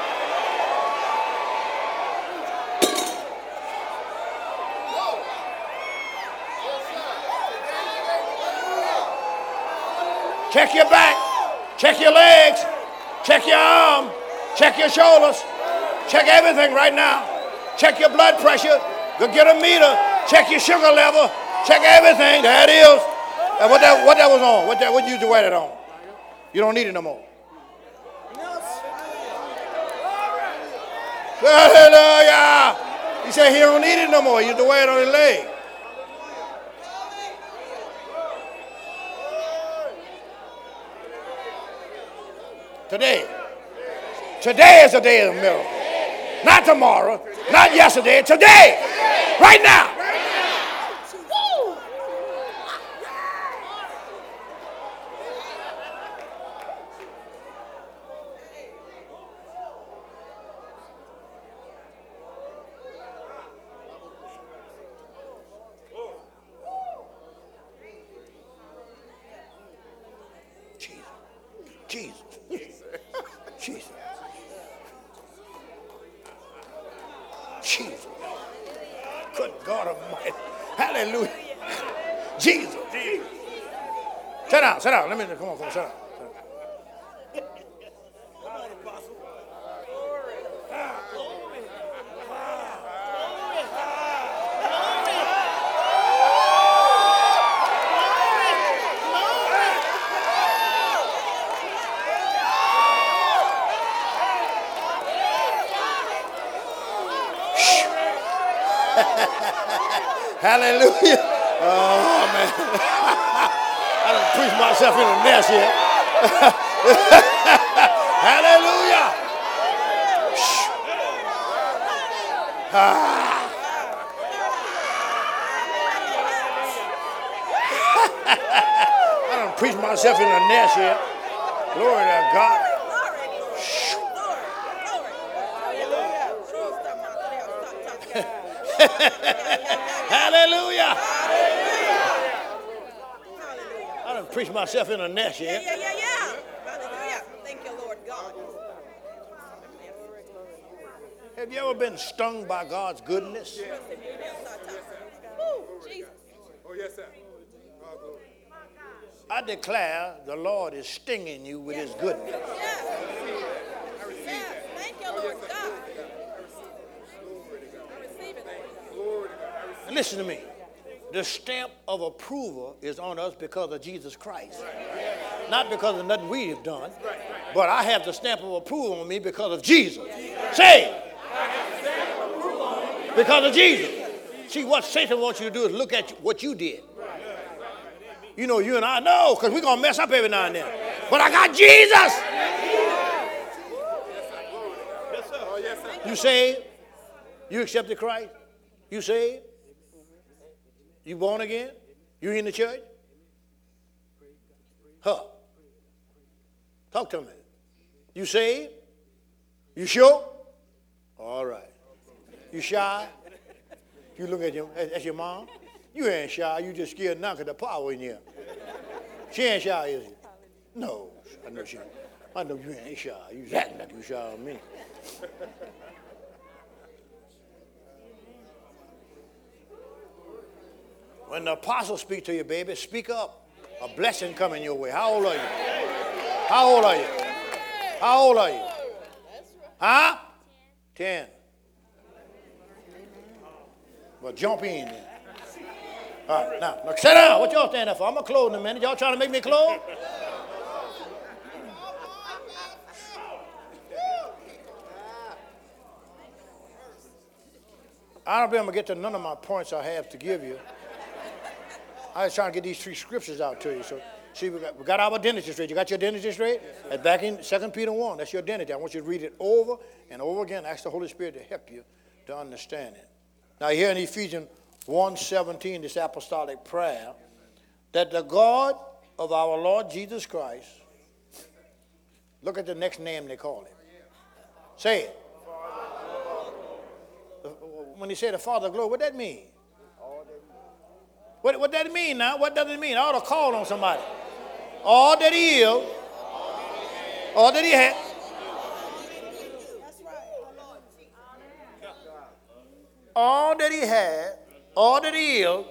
Check your back. Check your legs. Check your arm. Check your shoulders. Check everything right now. Check your blood pressure. Go get a meter. Check your sugar level. Check everything. There it is. And what that what that was on? What that what you used to wear that on? You don't need it no more. Hallelujah. He said he don't need it no more. He used to wear it on his leg. Today. Today is a day of a miracle. Not tomorrow, not yesterday, today. Right now. Jesus. Jesus. Jesus. Good God Almighty. Hallelujah. Jesus. Sit down, sit down. Let me, come on, come on, sit down. Hallelujah. Oh, man. I done preached myself in a mess here. Hallelujah. Ah. I done preached myself in a nest here. Glory to God. Hallelujah. I done preached myself in a nest here. Yeah, yeah, yeah, yeah. Hallelujah. Thank you, Lord God. Have you ever been stung by God's goodness? Woo, Jesus. Oh, yes, sir. I declare the Lord is stinging you with his goodness. Yes. Yes. Thank you, Lord God. I receive it. And listen to me. The stamp of approval is on us because of Jesus Christ. Not because of nothing we have done. But I have the stamp of approval on me because of Jesus. Say it. Because of Jesus. See, what Satan wants you to do is look at what you did. You know, you and I know, because we're going to mess up every now and then. But I got Jesus. You saved? You accepted Christ? You saved? You born again? You in the church? Huh. Talk to me. You saved? You sure? All right. You shy? You look at your, at your mom? You ain't shy. You just scared now because the power in you. She ain't shy, is she? No. I know she I know you ain't shy. You acting like you shy on me. When the apostles speak to you, baby, speak up. A blessing coming your way. How old are you? How old are you? How old are you? Huh? Ten. Well, jump in then. All right, now, now sit down. What y'all standing there for? I'm going to close in a minute. Y'all trying to make me close? I don't think I'm going to get to none of my points I have to give you. I was trying to get these three scriptures out to you. So, see, we got, we got our identity straight. You got your identity straight? That's back in Second Peter one. That's your identity. I want you to read it over and over again. Ask the Holy Spirit to help you to understand it. Now, here in Ephesians one seventeen, this apostolic prayer, that the God of our Lord Jesus Christ, look at the next name they call it. Say it. When he said the Father of glory, what that mean? What, what that mean now? What does it mean? I ought to call on somebody. All that he is, all that he has. All that he had, all that he is.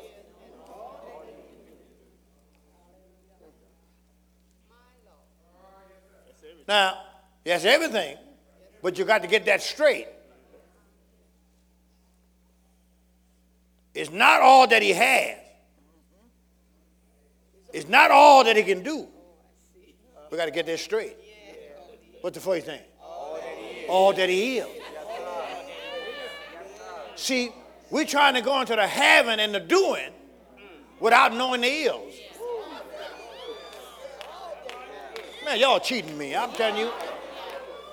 Now, that's everything, but you got to get that straight. It's not all that he has. It's not all that he can do. We got to get that straight. What's the first thing? All that he is. See, we're trying to go into the having and the doing without knowing the ills. Man, y'all cheating me. I'm telling you.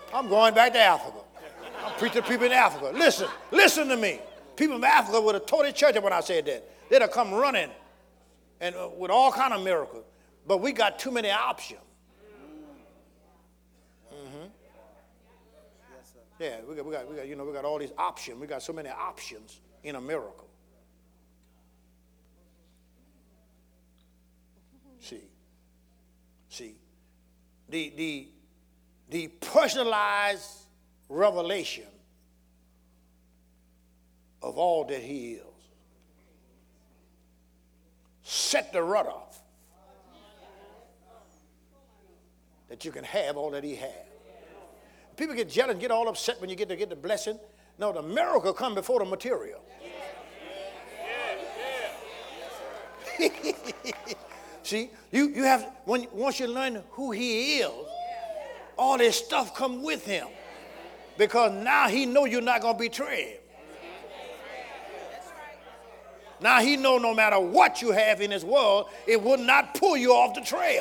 I'm going back to Africa. I'm preaching to people in Africa. Listen, listen to me. People in Africa would have tore the church up when I said that. They'd have come running and uh, with all kind of miracles. But we got too many options. Mm-hmm. Yeah, we got, we got, we got, you know, we got all these options. We got so many options in a miracle. See, see, the the the personalized revelation of all that he is set the rudder off that you can have all that he has. People get jealous and get all upset when you get to get the blessing. No, the miracle comes before the material. See, you, you have, when, once you learn who he is, all this stuff come with him. Because now he know you're not going to betray him. Now he know no matter what you have in this world, it will not pull you off the trail.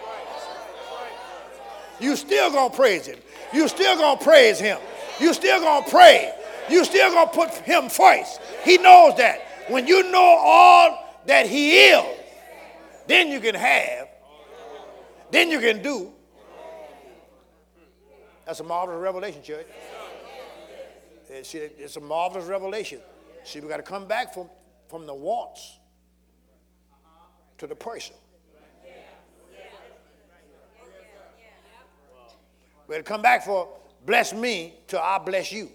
You still going to praise him. You still going to praise him. You still going to pray. You still going to put him first. He knows that. When you know all that he is, then you can have, then you can do. That's a marvelous revelation, church. See, it's a marvelous revelation. See, we got to come back from, from the wants to the person. We got to come back for bless me till I bless you.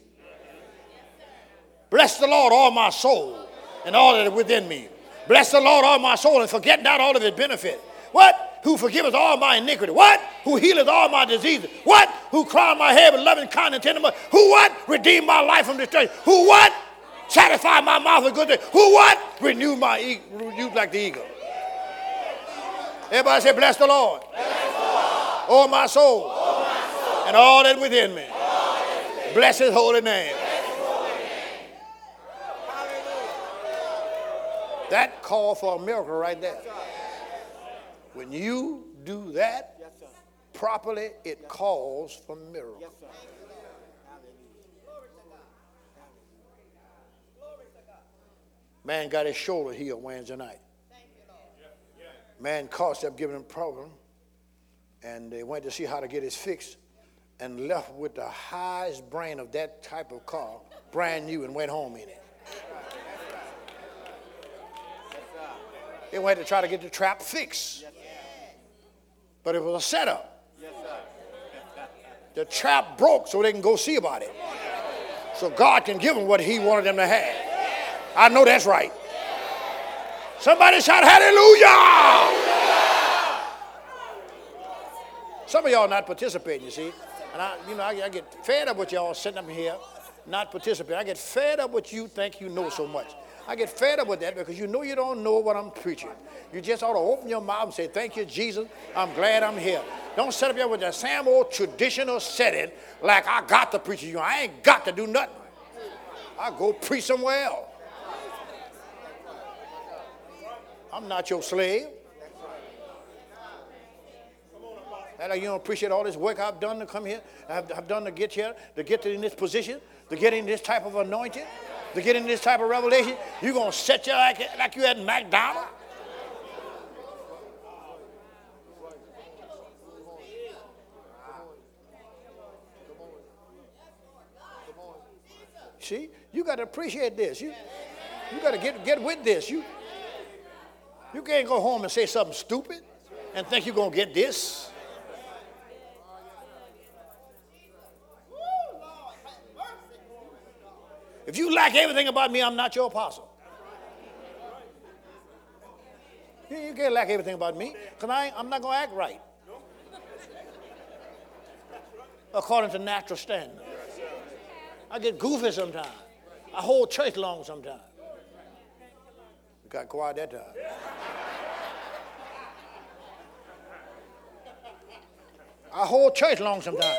Bless the Lord, all my soul, and all that is within me. Bless the Lord, all my soul, and forget not all of his benefit. What? Who forgiveth all my iniquity. What? Who healeth all my diseases. What? Who crowned my head with loving kindness and tender. Who what? Redeemed my life from destruction. Who what? Satisfied my mouth with good things. Who what? Renewed my e- renewed like the eagle. Everybody say, bless the Lord. Bless the Lord. Oh, my soul. Oh, my soul. And all that within me. That bless his holy name. That call for a miracle right there. When you do that properly, it calls for miracle. Man got his shoulder healed Wednesday night. Man cost up giving him a program, and they went to see how to get his fixed, and left with the highest brain of that type of car, brand new, and went home in it. They went to try to get the trap fixed. But it was a setup. The trap broke so they can go see about it. So God can give them what he wanted them to have. I know that's right. Somebody shout hallelujah. Some of y'all not participating, you see. And I, you know, I, I get fed up with y'all sitting up here not participating. I get fed up with you think you know so much. I get fed up with that because you know you don't know what I'm preaching. You just ought to open your mouth and say, thank you, Jesus. I'm glad I'm here. Don't sit up here with that same old traditional setting like I got to preach to you. I ain't got to do nothing. I go preach somewhere else. I'm not your slave. And like you don't appreciate all this work I've done to come here. I've, I've done to get here, to get in this position, to get in this type of anointing. To get into this type of revelation, you're going to set you like, like you at McDonald's? See, you got to appreciate this. You, you got to get, get with this. You, you can't go home and say something stupid and think you're going to get this. If you like everything about me, I'm not your apostle. You, you can't like everything about me because I'm not going to act right according to natural standards. I get goofy sometimes. I hold church long sometimes. We got quiet that time. I hold church long sometimes.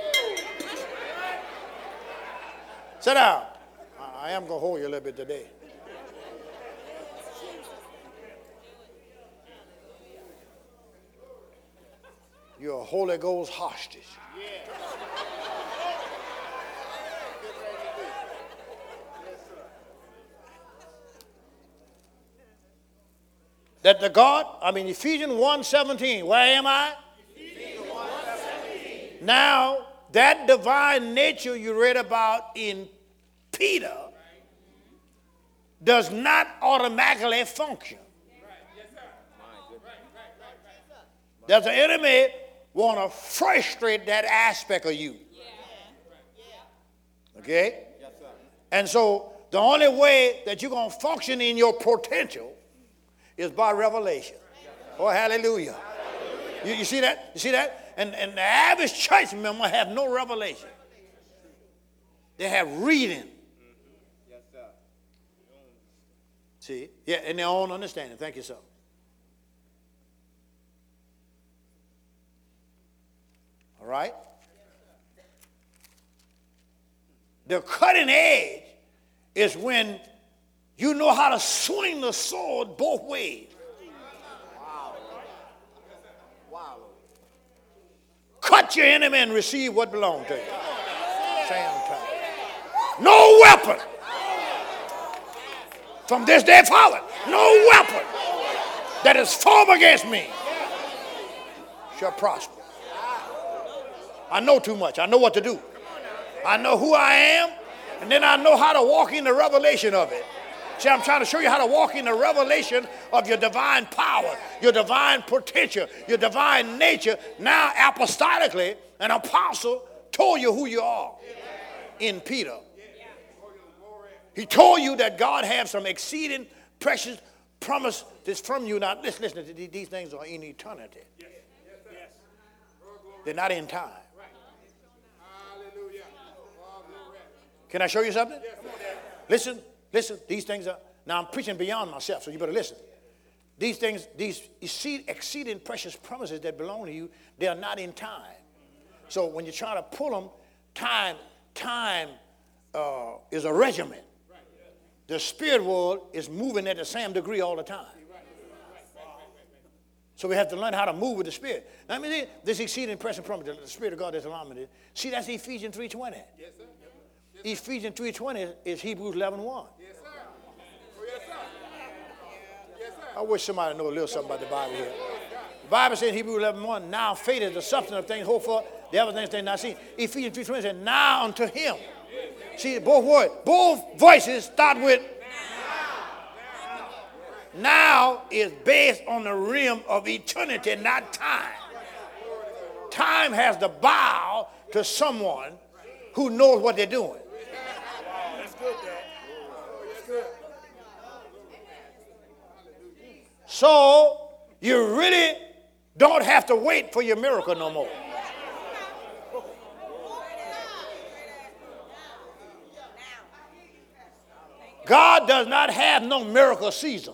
Sit down. I am going to hold you a little bit today. You're a Holy Ghost hostage. That the God, I mean Ephesians one seventeen, where am I? Ephesians one seventeen. Now, that divine nature you read about in Peter does not automatically function. Does the enemy want to frustrate that aspect of you? Okay? Yes, sir. And so the only way that you're going to function in your potential is by revelation. Oh, hallelujah. You, you see that? You see that? And, and the average church member have no revelation. They have reading. Yes, sir. See? Yeah, in their own understanding. Thank you, sir. All right? The cutting edge is when you know how to swing the sword both ways. Wow. Wow. Cut your enemy and receive what belongs to you. Same time. No weapon from this day forward, no weapon that is formed against me shall prosper. I know too much. I know what to do. I know who I am, and then I know how to walk in the revelation of it. See, I'm trying to show you how to walk in the revelation of your divine power, your divine potential, your divine nature. Now, apostolically, an apostle told you who you are in Peter. He told you that God has some exceeding precious promise that's from you. Now, listen, listen, these things are in eternity. They're not in time. Can I show you something? Listen, listen, these things are, now I'm preaching beyond myself, so you better listen. These things, these exceeding precious promises that belong to you, they are not in time. So when you try to pull them, time, time uh, is a regiment. The spirit world is moving at the same degree all the time. So we have to learn how to move with the Spirit. Now, I mean, this exceeding precious promise, the Spirit of God that's allowed me to. See, that's Ephesians three twenty. Yes, sir. Ephesians three twenty is Hebrews eleven one. Yes, sir. Oh, yes, sir. Yes, sir. I wish somebody knew a little something about the Bible here. The Bible says in Hebrews eleven one, now faith is the substance of things hoped for, the evidence things not seen. Ephesians three twenty says, now unto him. See, both words, both voices start with now. Now is based on the realm of eternity, not time. Time has to bow to someone who knows what they're doing. So you really don't have to wait for your miracle no more. God does not have no miracle season.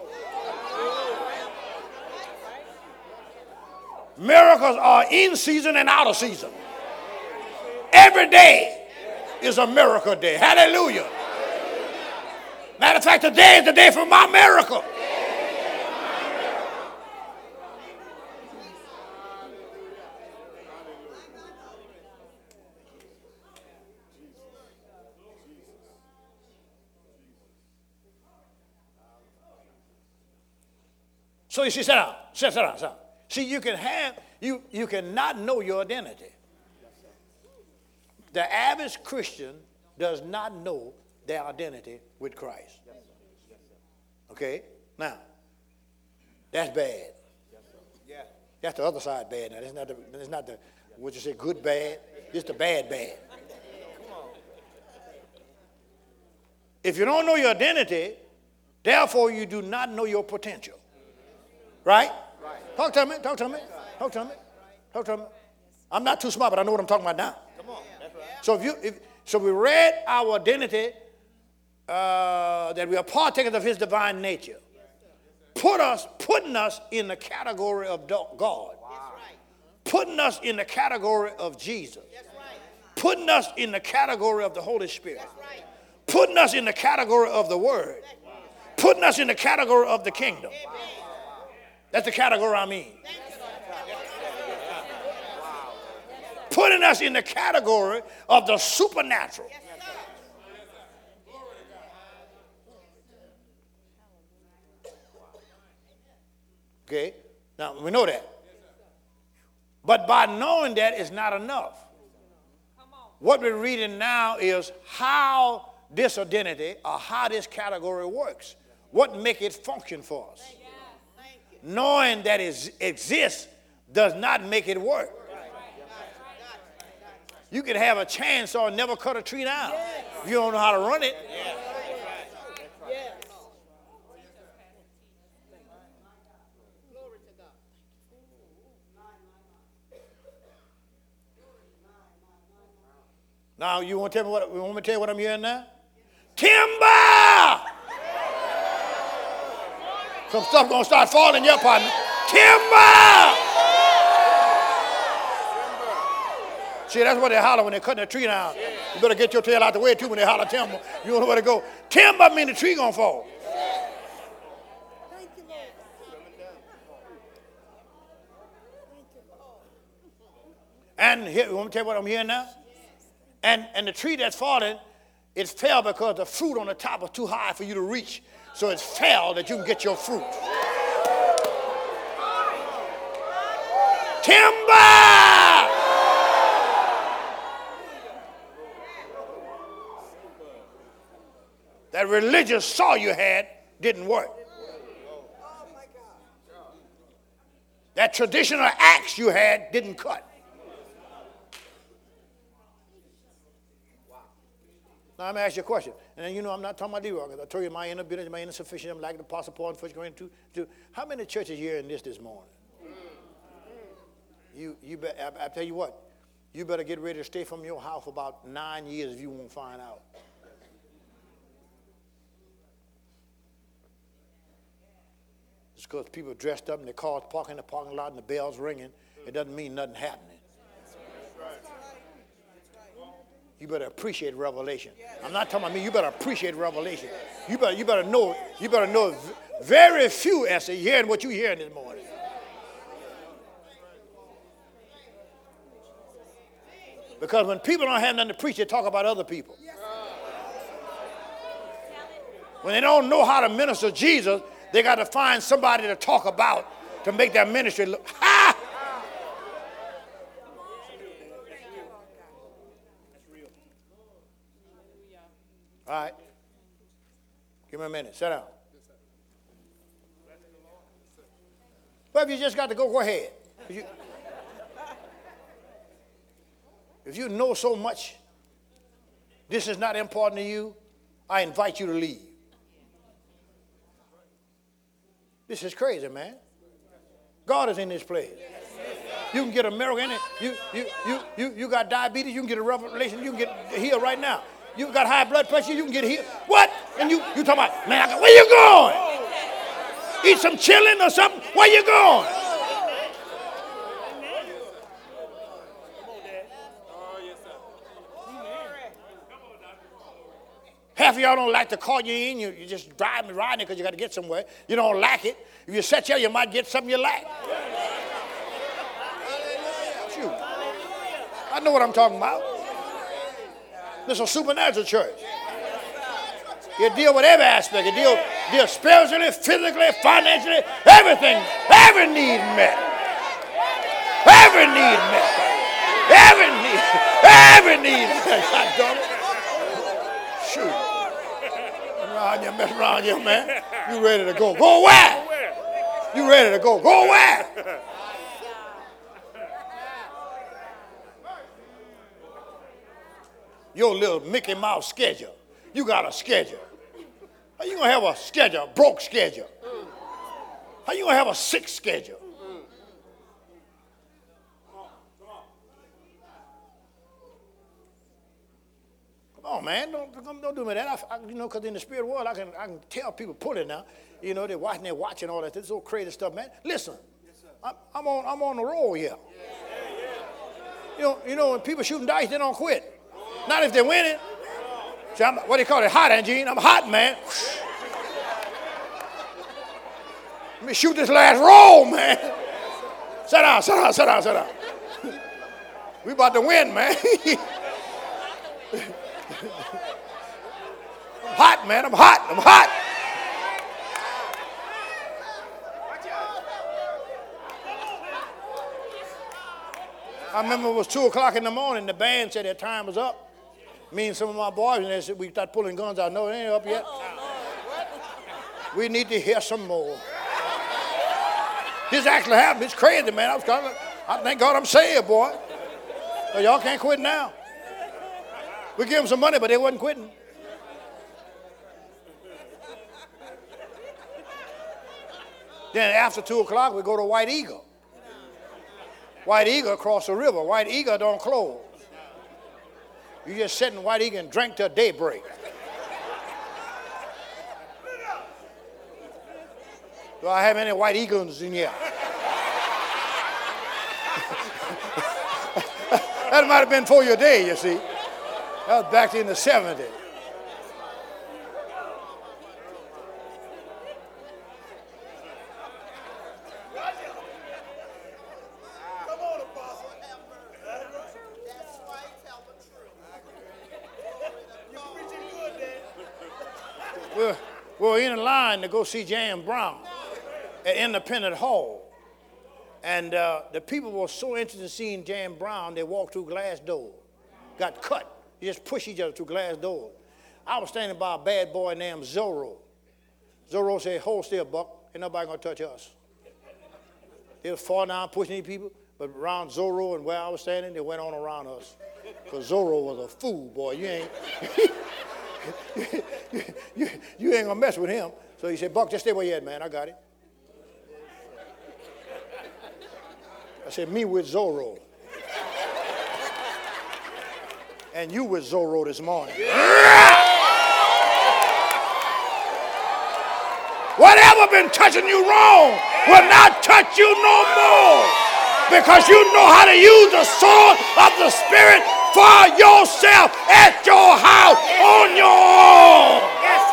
Miracles are in season and out of season. Every day is a miracle day. Hallelujah. Matter of fact, today is the day for my miracle. So you see, sit down, sit, sit down, sit down. See, you can have, you, you cannot know your identity. The average Christian does not know their identity with Christ. Okay? Now, that's bad. That's the other side bad now. That's not the, that's not the what you say, good bad. It's the bad bad. If you don't know your identity, therefore you do not know your potential. Right? Right? Talk to me. Talk to me. Talk to me. Talk to me. I'm not too smart, but I know what I'm talking about now. Come on. That's right. So if you, if, so we read our identity uh, that we are partakers of His divine nature, put us, putting us in the category of God, wow. Putting us in the category of Jesus, putting us in the category of the Holy Spirit, putting us in the category of the Word, putting us in the category of the kingdom. That's the category I mean. Putting us in the category of the supernatural. Okay? Now, we know that. But by knowing that is not enough. What we're reading now is how this identity or how this category works. What makes it function for us. Knowing that it exists does not make it work. You can have a chainsaw and never cut a tree down if you don't know how to run it. Now, you want to tell me what? You want me to tell you what I'm hearing now? Timber! Some stuff gonna start falling, your partner. Timber! See, that's what they holler when they're cutting a tree down. You better get your tail out the way too when they holler timber. You don't know where to go. Timber mean the tree gonna fall. And here, you want me to tell you what I'm hearing now? And, and the tree that's fallen, it fell because the fruit on the top was too high for you to reach. So it fell that you can get your fruit. Timber! That religious saw you had didn't work. That traditional axe you had didn't cut. Now, I'm going to ask you a question. And then, you know, I'm not talking about D-Rock. I told you my inability, my insufficiency. I'm like the Apostle Paul in First Corinthians two. How many churches here in this this morning? You, you be, I, I tell you what, you better get ready to stay from your house for about nine years if you won't find out. It's because people dressed up and the cars parking in the parking lot and the bells ringing. It doesn't mean nothing happening. You better appreciate revelation. I'm not talking about me. You better appreciate revelation. You better, you better know. You better know. Very few, Esther, hearing what you're hearing this morning. Because when people don't have nothing to preach, they talk about other people. When they don't know how to minister Jesus, they got to find somebody to talk about to make their ministry look. Ha! All right. Give me a minute. Sit down. Well, if you just got to go, go ahead. If you, if you know so much, this is not important to you, I invite you to leave. This is crazy, man. God is in this place. You can get a miracle in it. You, you, you, you, you got diabetes, you can get a revelation, you can get healed right now. You got high blood pressure, you can get healed. What? And you, you talking about, man, I got, where you going? Eat some chilling or something? Where you going? Half of y'all don't like to call you in. You, you just drive me riding because you got to get somewhere. You don't like it. If you sit here, you might get something you like. Shoot. I know what I'm talking about. This is a supernatural church. You deal with every aspect. You deal, deal spiritually, physically, financially, everything. Every need met. Every need met. Every need. Every need met. God damn it. Shoot. Around you, mess around you, man. You ready to go? Go where? You ready to go? Go where? Your little Mickey Mouse schedule. You got a schedule. How you gonna have a schedule, a broke schedule? How you gonna have a sick schedule? Come on, man, don't, don't do me that. I, I, you know, because in the spirit world, I can I can tell people pulling now. You know, they're watching, they're watching all that. This is all crazy stuff, man. Listen, I'm, I'm on I'm on the roll here. You know, you know, when people shooting dice, they don't quit. Not if they're winning. See, I'm, what do you call it? Hot, Angine. I'm hot, man. Let me shoot this last roll, man. Sit down, sit down, sit down, sit down. We about to win, man. I'm hot, man. I'm hot. I'm hot. I remember it was two o'clock in the morning. The band said their time was up. Me and some of my boys, and they said, we start pulling guns out. No, it ain't up yet. We need to hear some more. This actually happened. It's crazy, man. I was kind of, I thank God I'm saved, boy. So y'all can't quit now. We give them some money, but they wasn't quitting. Then after two o'clock, we go to White Eagle. White Eagle across the river. White Eagle don't close. You just sit in White Eagle and drink till daybreak. Do I have any White Eagles in here? That might have been for your day, you see. That was back in the seventies. We're, we're in a line to go see James Brown at Independent Hall. And uh, the people were so interested in seeing James Brown, they walked through glass doors. Got cut. You just push each other through glass doors. I was standing by a bad boy named Zorro. Zorro said, hold still, Buck. Ain't nobody going to touch us. They was falling down, pushing these people. But around Zorro and where I was standing, they went on around us. Because Zorro was a fool, boy. You ain't... you, you, you ain't gonna mess with him. So he said, Buck, just stay where you at, man. I got it. I said, me with Zorro. And you with Zorro this morning. Whatever been touching you wrong will not touch you no more. Because you know how to use the sword of the Spirit for yourself at your house on your own. Yes,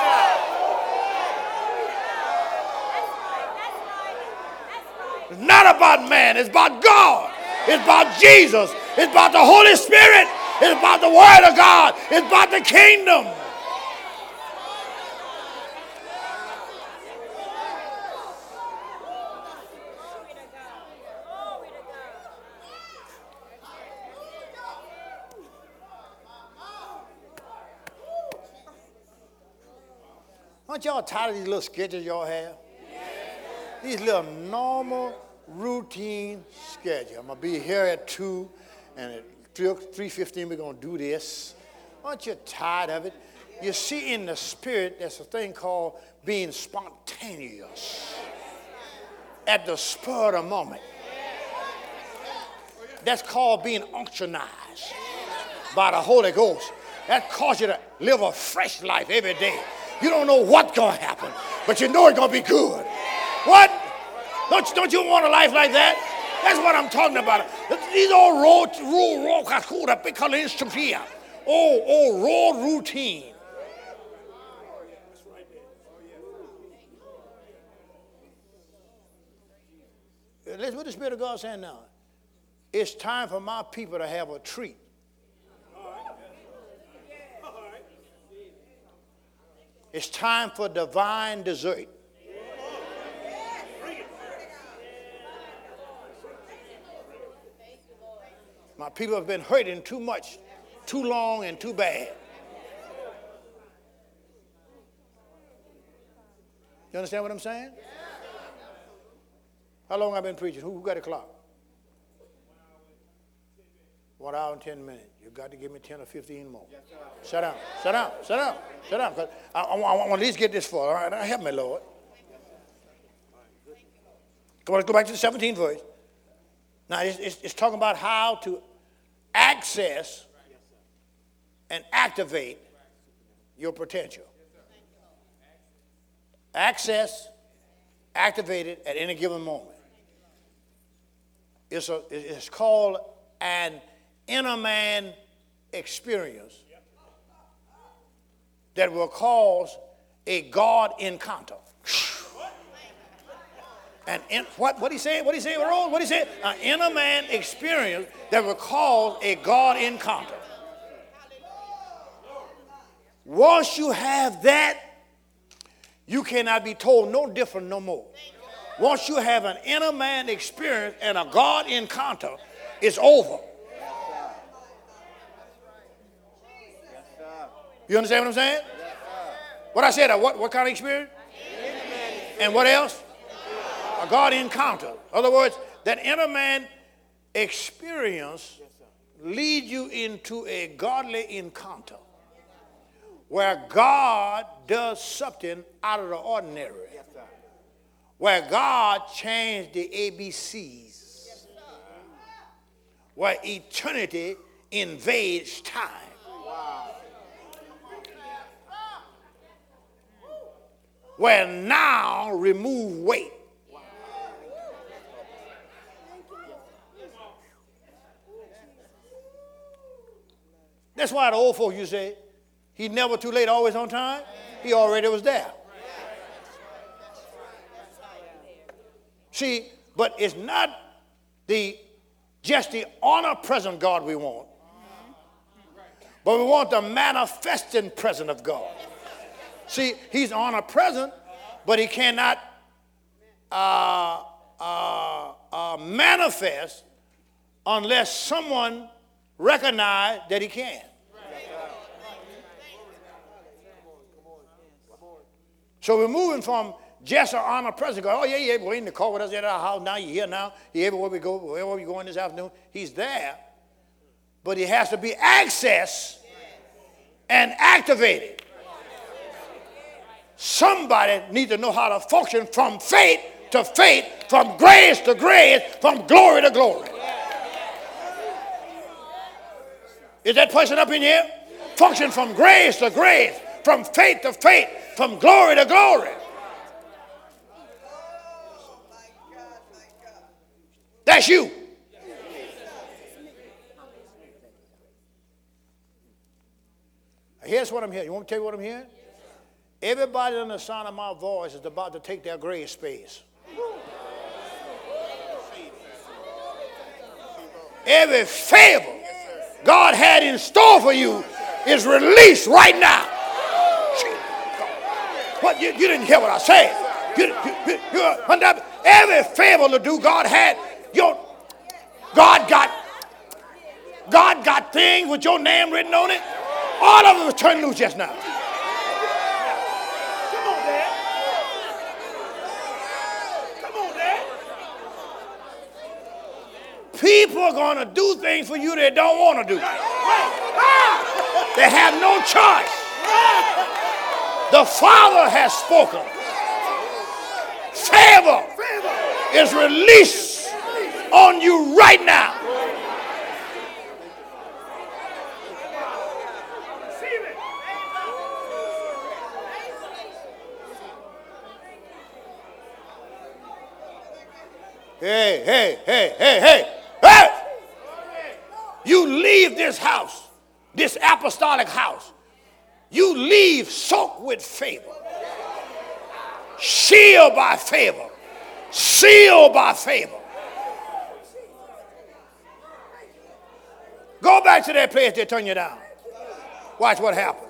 sir. It's not about man. It's about God. It's about Jesus. It's about the Holy Spirit. It's about the Word of God. It's about the kingdom. Aren't y'all tired of these little schedules y'all have? These little normal, routine schedules. I'm going to be here at two, and at three fifteen we're going to do this. Aren't you tired of it? You see, in the Spirit, there's a thing called being spontaneous. At the spur of the moment. That's called being unctionized by the Holy Ghost. That causes you to live a fresh life every day. You don't know what's going to happen, but you know it's going to be good. What? Don't you, don't you want a life like that? That's what I'm talking about. These old road, road, road, oh, oh, road routine. Listen what the Spirit of God is saying now. It's time for my people to have a treat. It's time for divine dessert. My people have been hurting too much, too long, and too bad. You understand what I'm saying? How long have I been preaching? Who got a clock? One hour and ten minutes. You've got to give me ten or fifteen more. Yes, Shut down. Shut down. Shut down. Shut down. Cause I, I, I want to at least get this far. All right? Now help me, Lord. Come on, let's go back to the seventeenth verse. Now, it's, it's, it's talking about how to access and activate your potential. Access, activate it at any given moment. It's, a, it's called an inner man experience that will cause a God encounter. And in, what what he said? What he said? What he said? An inner man experience that will cause a God encounter. Once you have that, you cannot be told no different no more. Once you have an inner man experience and a God encounter, it's over. You understand what I'm saying? What I said, uh, what, what kind of experience? And what else? A God encounter. In other words, that inner man experience leads you into a godly encounter where God does something out of the ordinary, where God changed the A B Cs, where eternity invades time. Where now remove weight. That's why the old folks used to say, he's never too late, always on time. He already was there. See, but it's not the just the honor present God we want, but we want the manifesting presence of God. See, he's honor present, but he cannot uh, uh, uh, manifest unless someone recognizes that he can. So we're moving from just an honor present. Go, oh, yeah, yeah, we're in the car with us at our house now. You're here now. You're everywhere we go, wherever we go in this afternoon. He's there, but he has to be accessed and activated. Somebody needs to know how to function from faith to faith, from grace to grace, from glory to glory. Is that person up in here? Function from grace to grace, from faith to faith, from glory to glory. That's you. Here's what I'm hearing. You want me to tell you what I'm hearing? Everybody under the sound of my voice is about to take their grave space. Every favor God had in store for you is released right now. What? You, you didn't hear what I said. You, you, you, you, every favor to do God had, your, God got, God got things with your name written on it. All of them was turned loose just now. People are going to do things for you they don't want to do. They have no choice. The Father has spoken. Favor is released on you right now. Hey, hey, hey, hey, hey. Hey! You leave this house, this apostolic house. You leave soaked with favor, shielded by favor, sealed by favor. Go back to that place they turn you down. Watch what happens.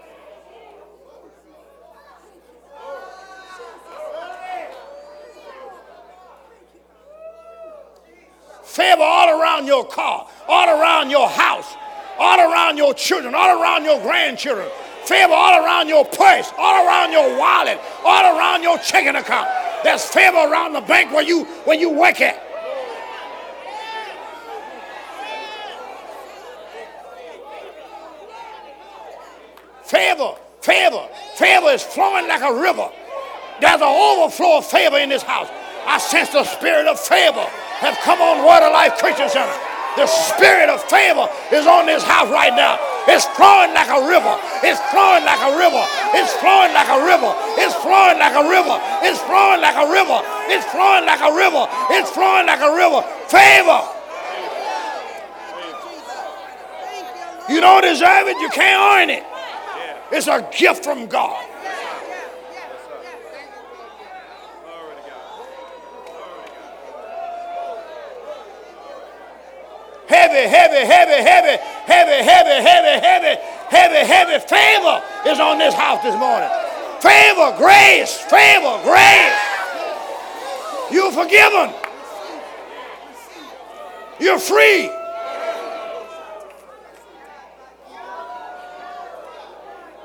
Favor all around your car, all around your house, all around your children, all around your grandchildren. Favor all around your purse, all around your wallet, all around your checking account. There's favor around the bank where you, where you work at. Favor, favor, favor is flowing like a river. There's an overflow of favor in this house. I sense the spirit of favor have come on Word of Life Christian Center. The spirit of favor is on this house right now. It's flowing like a river. It's flowing like a river. It's flowing like a river. It's flowing like a river. It's flowing like a river. It's flowing like a river. It's flowing like a river. Favor. You don't deserve it. You can't earn it. It's a gift from God. Heavy, heavy, heavy, heavy, heavy, heavy, heavy, heavy, heavy, heavy favor is on this house this morning. Favor, grace, favor, grace. You're forgiven. You're free.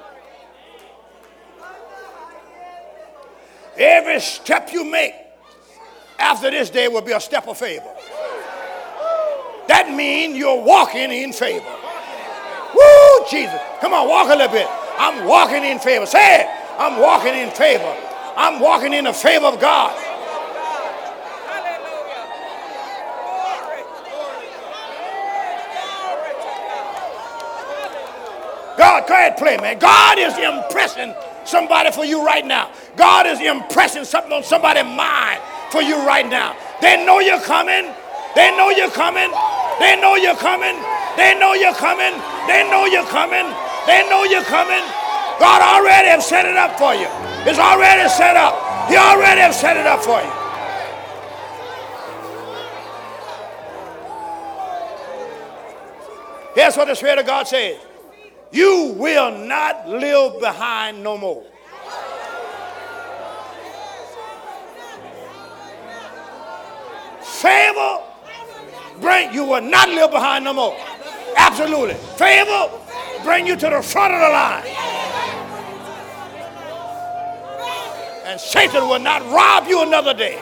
Every step you make after this day will be a step of favor. That means you're walking in favor. Woo, Jesus. Come on, walk a little bit. I'm walking in favor. Say it. I'm walking in favor. I'm walking in the favor of God. God, go ahead, play, man. God is impressing somebody for you right now. God is impressing something on somebody's mind for you right now. They know you're coming. They know you're coming. They know you're coming. They know you're coming. They know you're coming. They know you're coming. God already have set it up for you. It's already set up. He already have set it up for you. Here's what the Spirit of God says. You will not live behind no more. Favor, bring you will not live behind no more. Absolutely. Favor, bring you to the front of the line. And Satan will not rob you another day.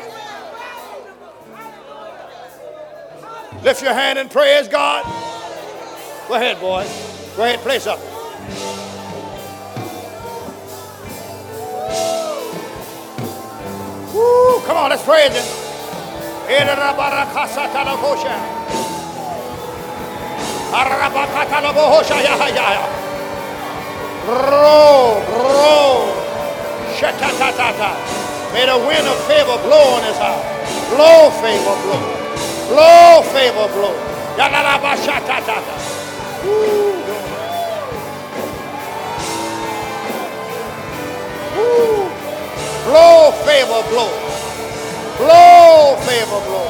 Lift your hand and praise God. Go ahead, boys. Go ahead, play something. Woo, come on, let's praise him. Grow, grow. May the wind of favor blow on this house. Blow, favor, blow. Blow, favor, blow. Woo. Woo. Blow, favor, blow. Blow, favor, blow.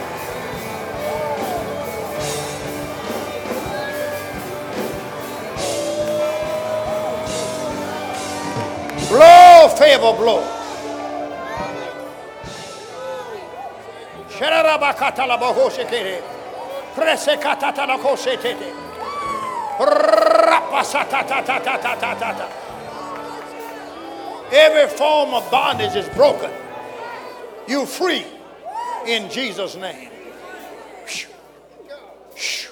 Blow, favor, blow. Sharabakatalabahoshe. Presekatatalakoshe. Every form of bondage is broken. You free in Jesus' name.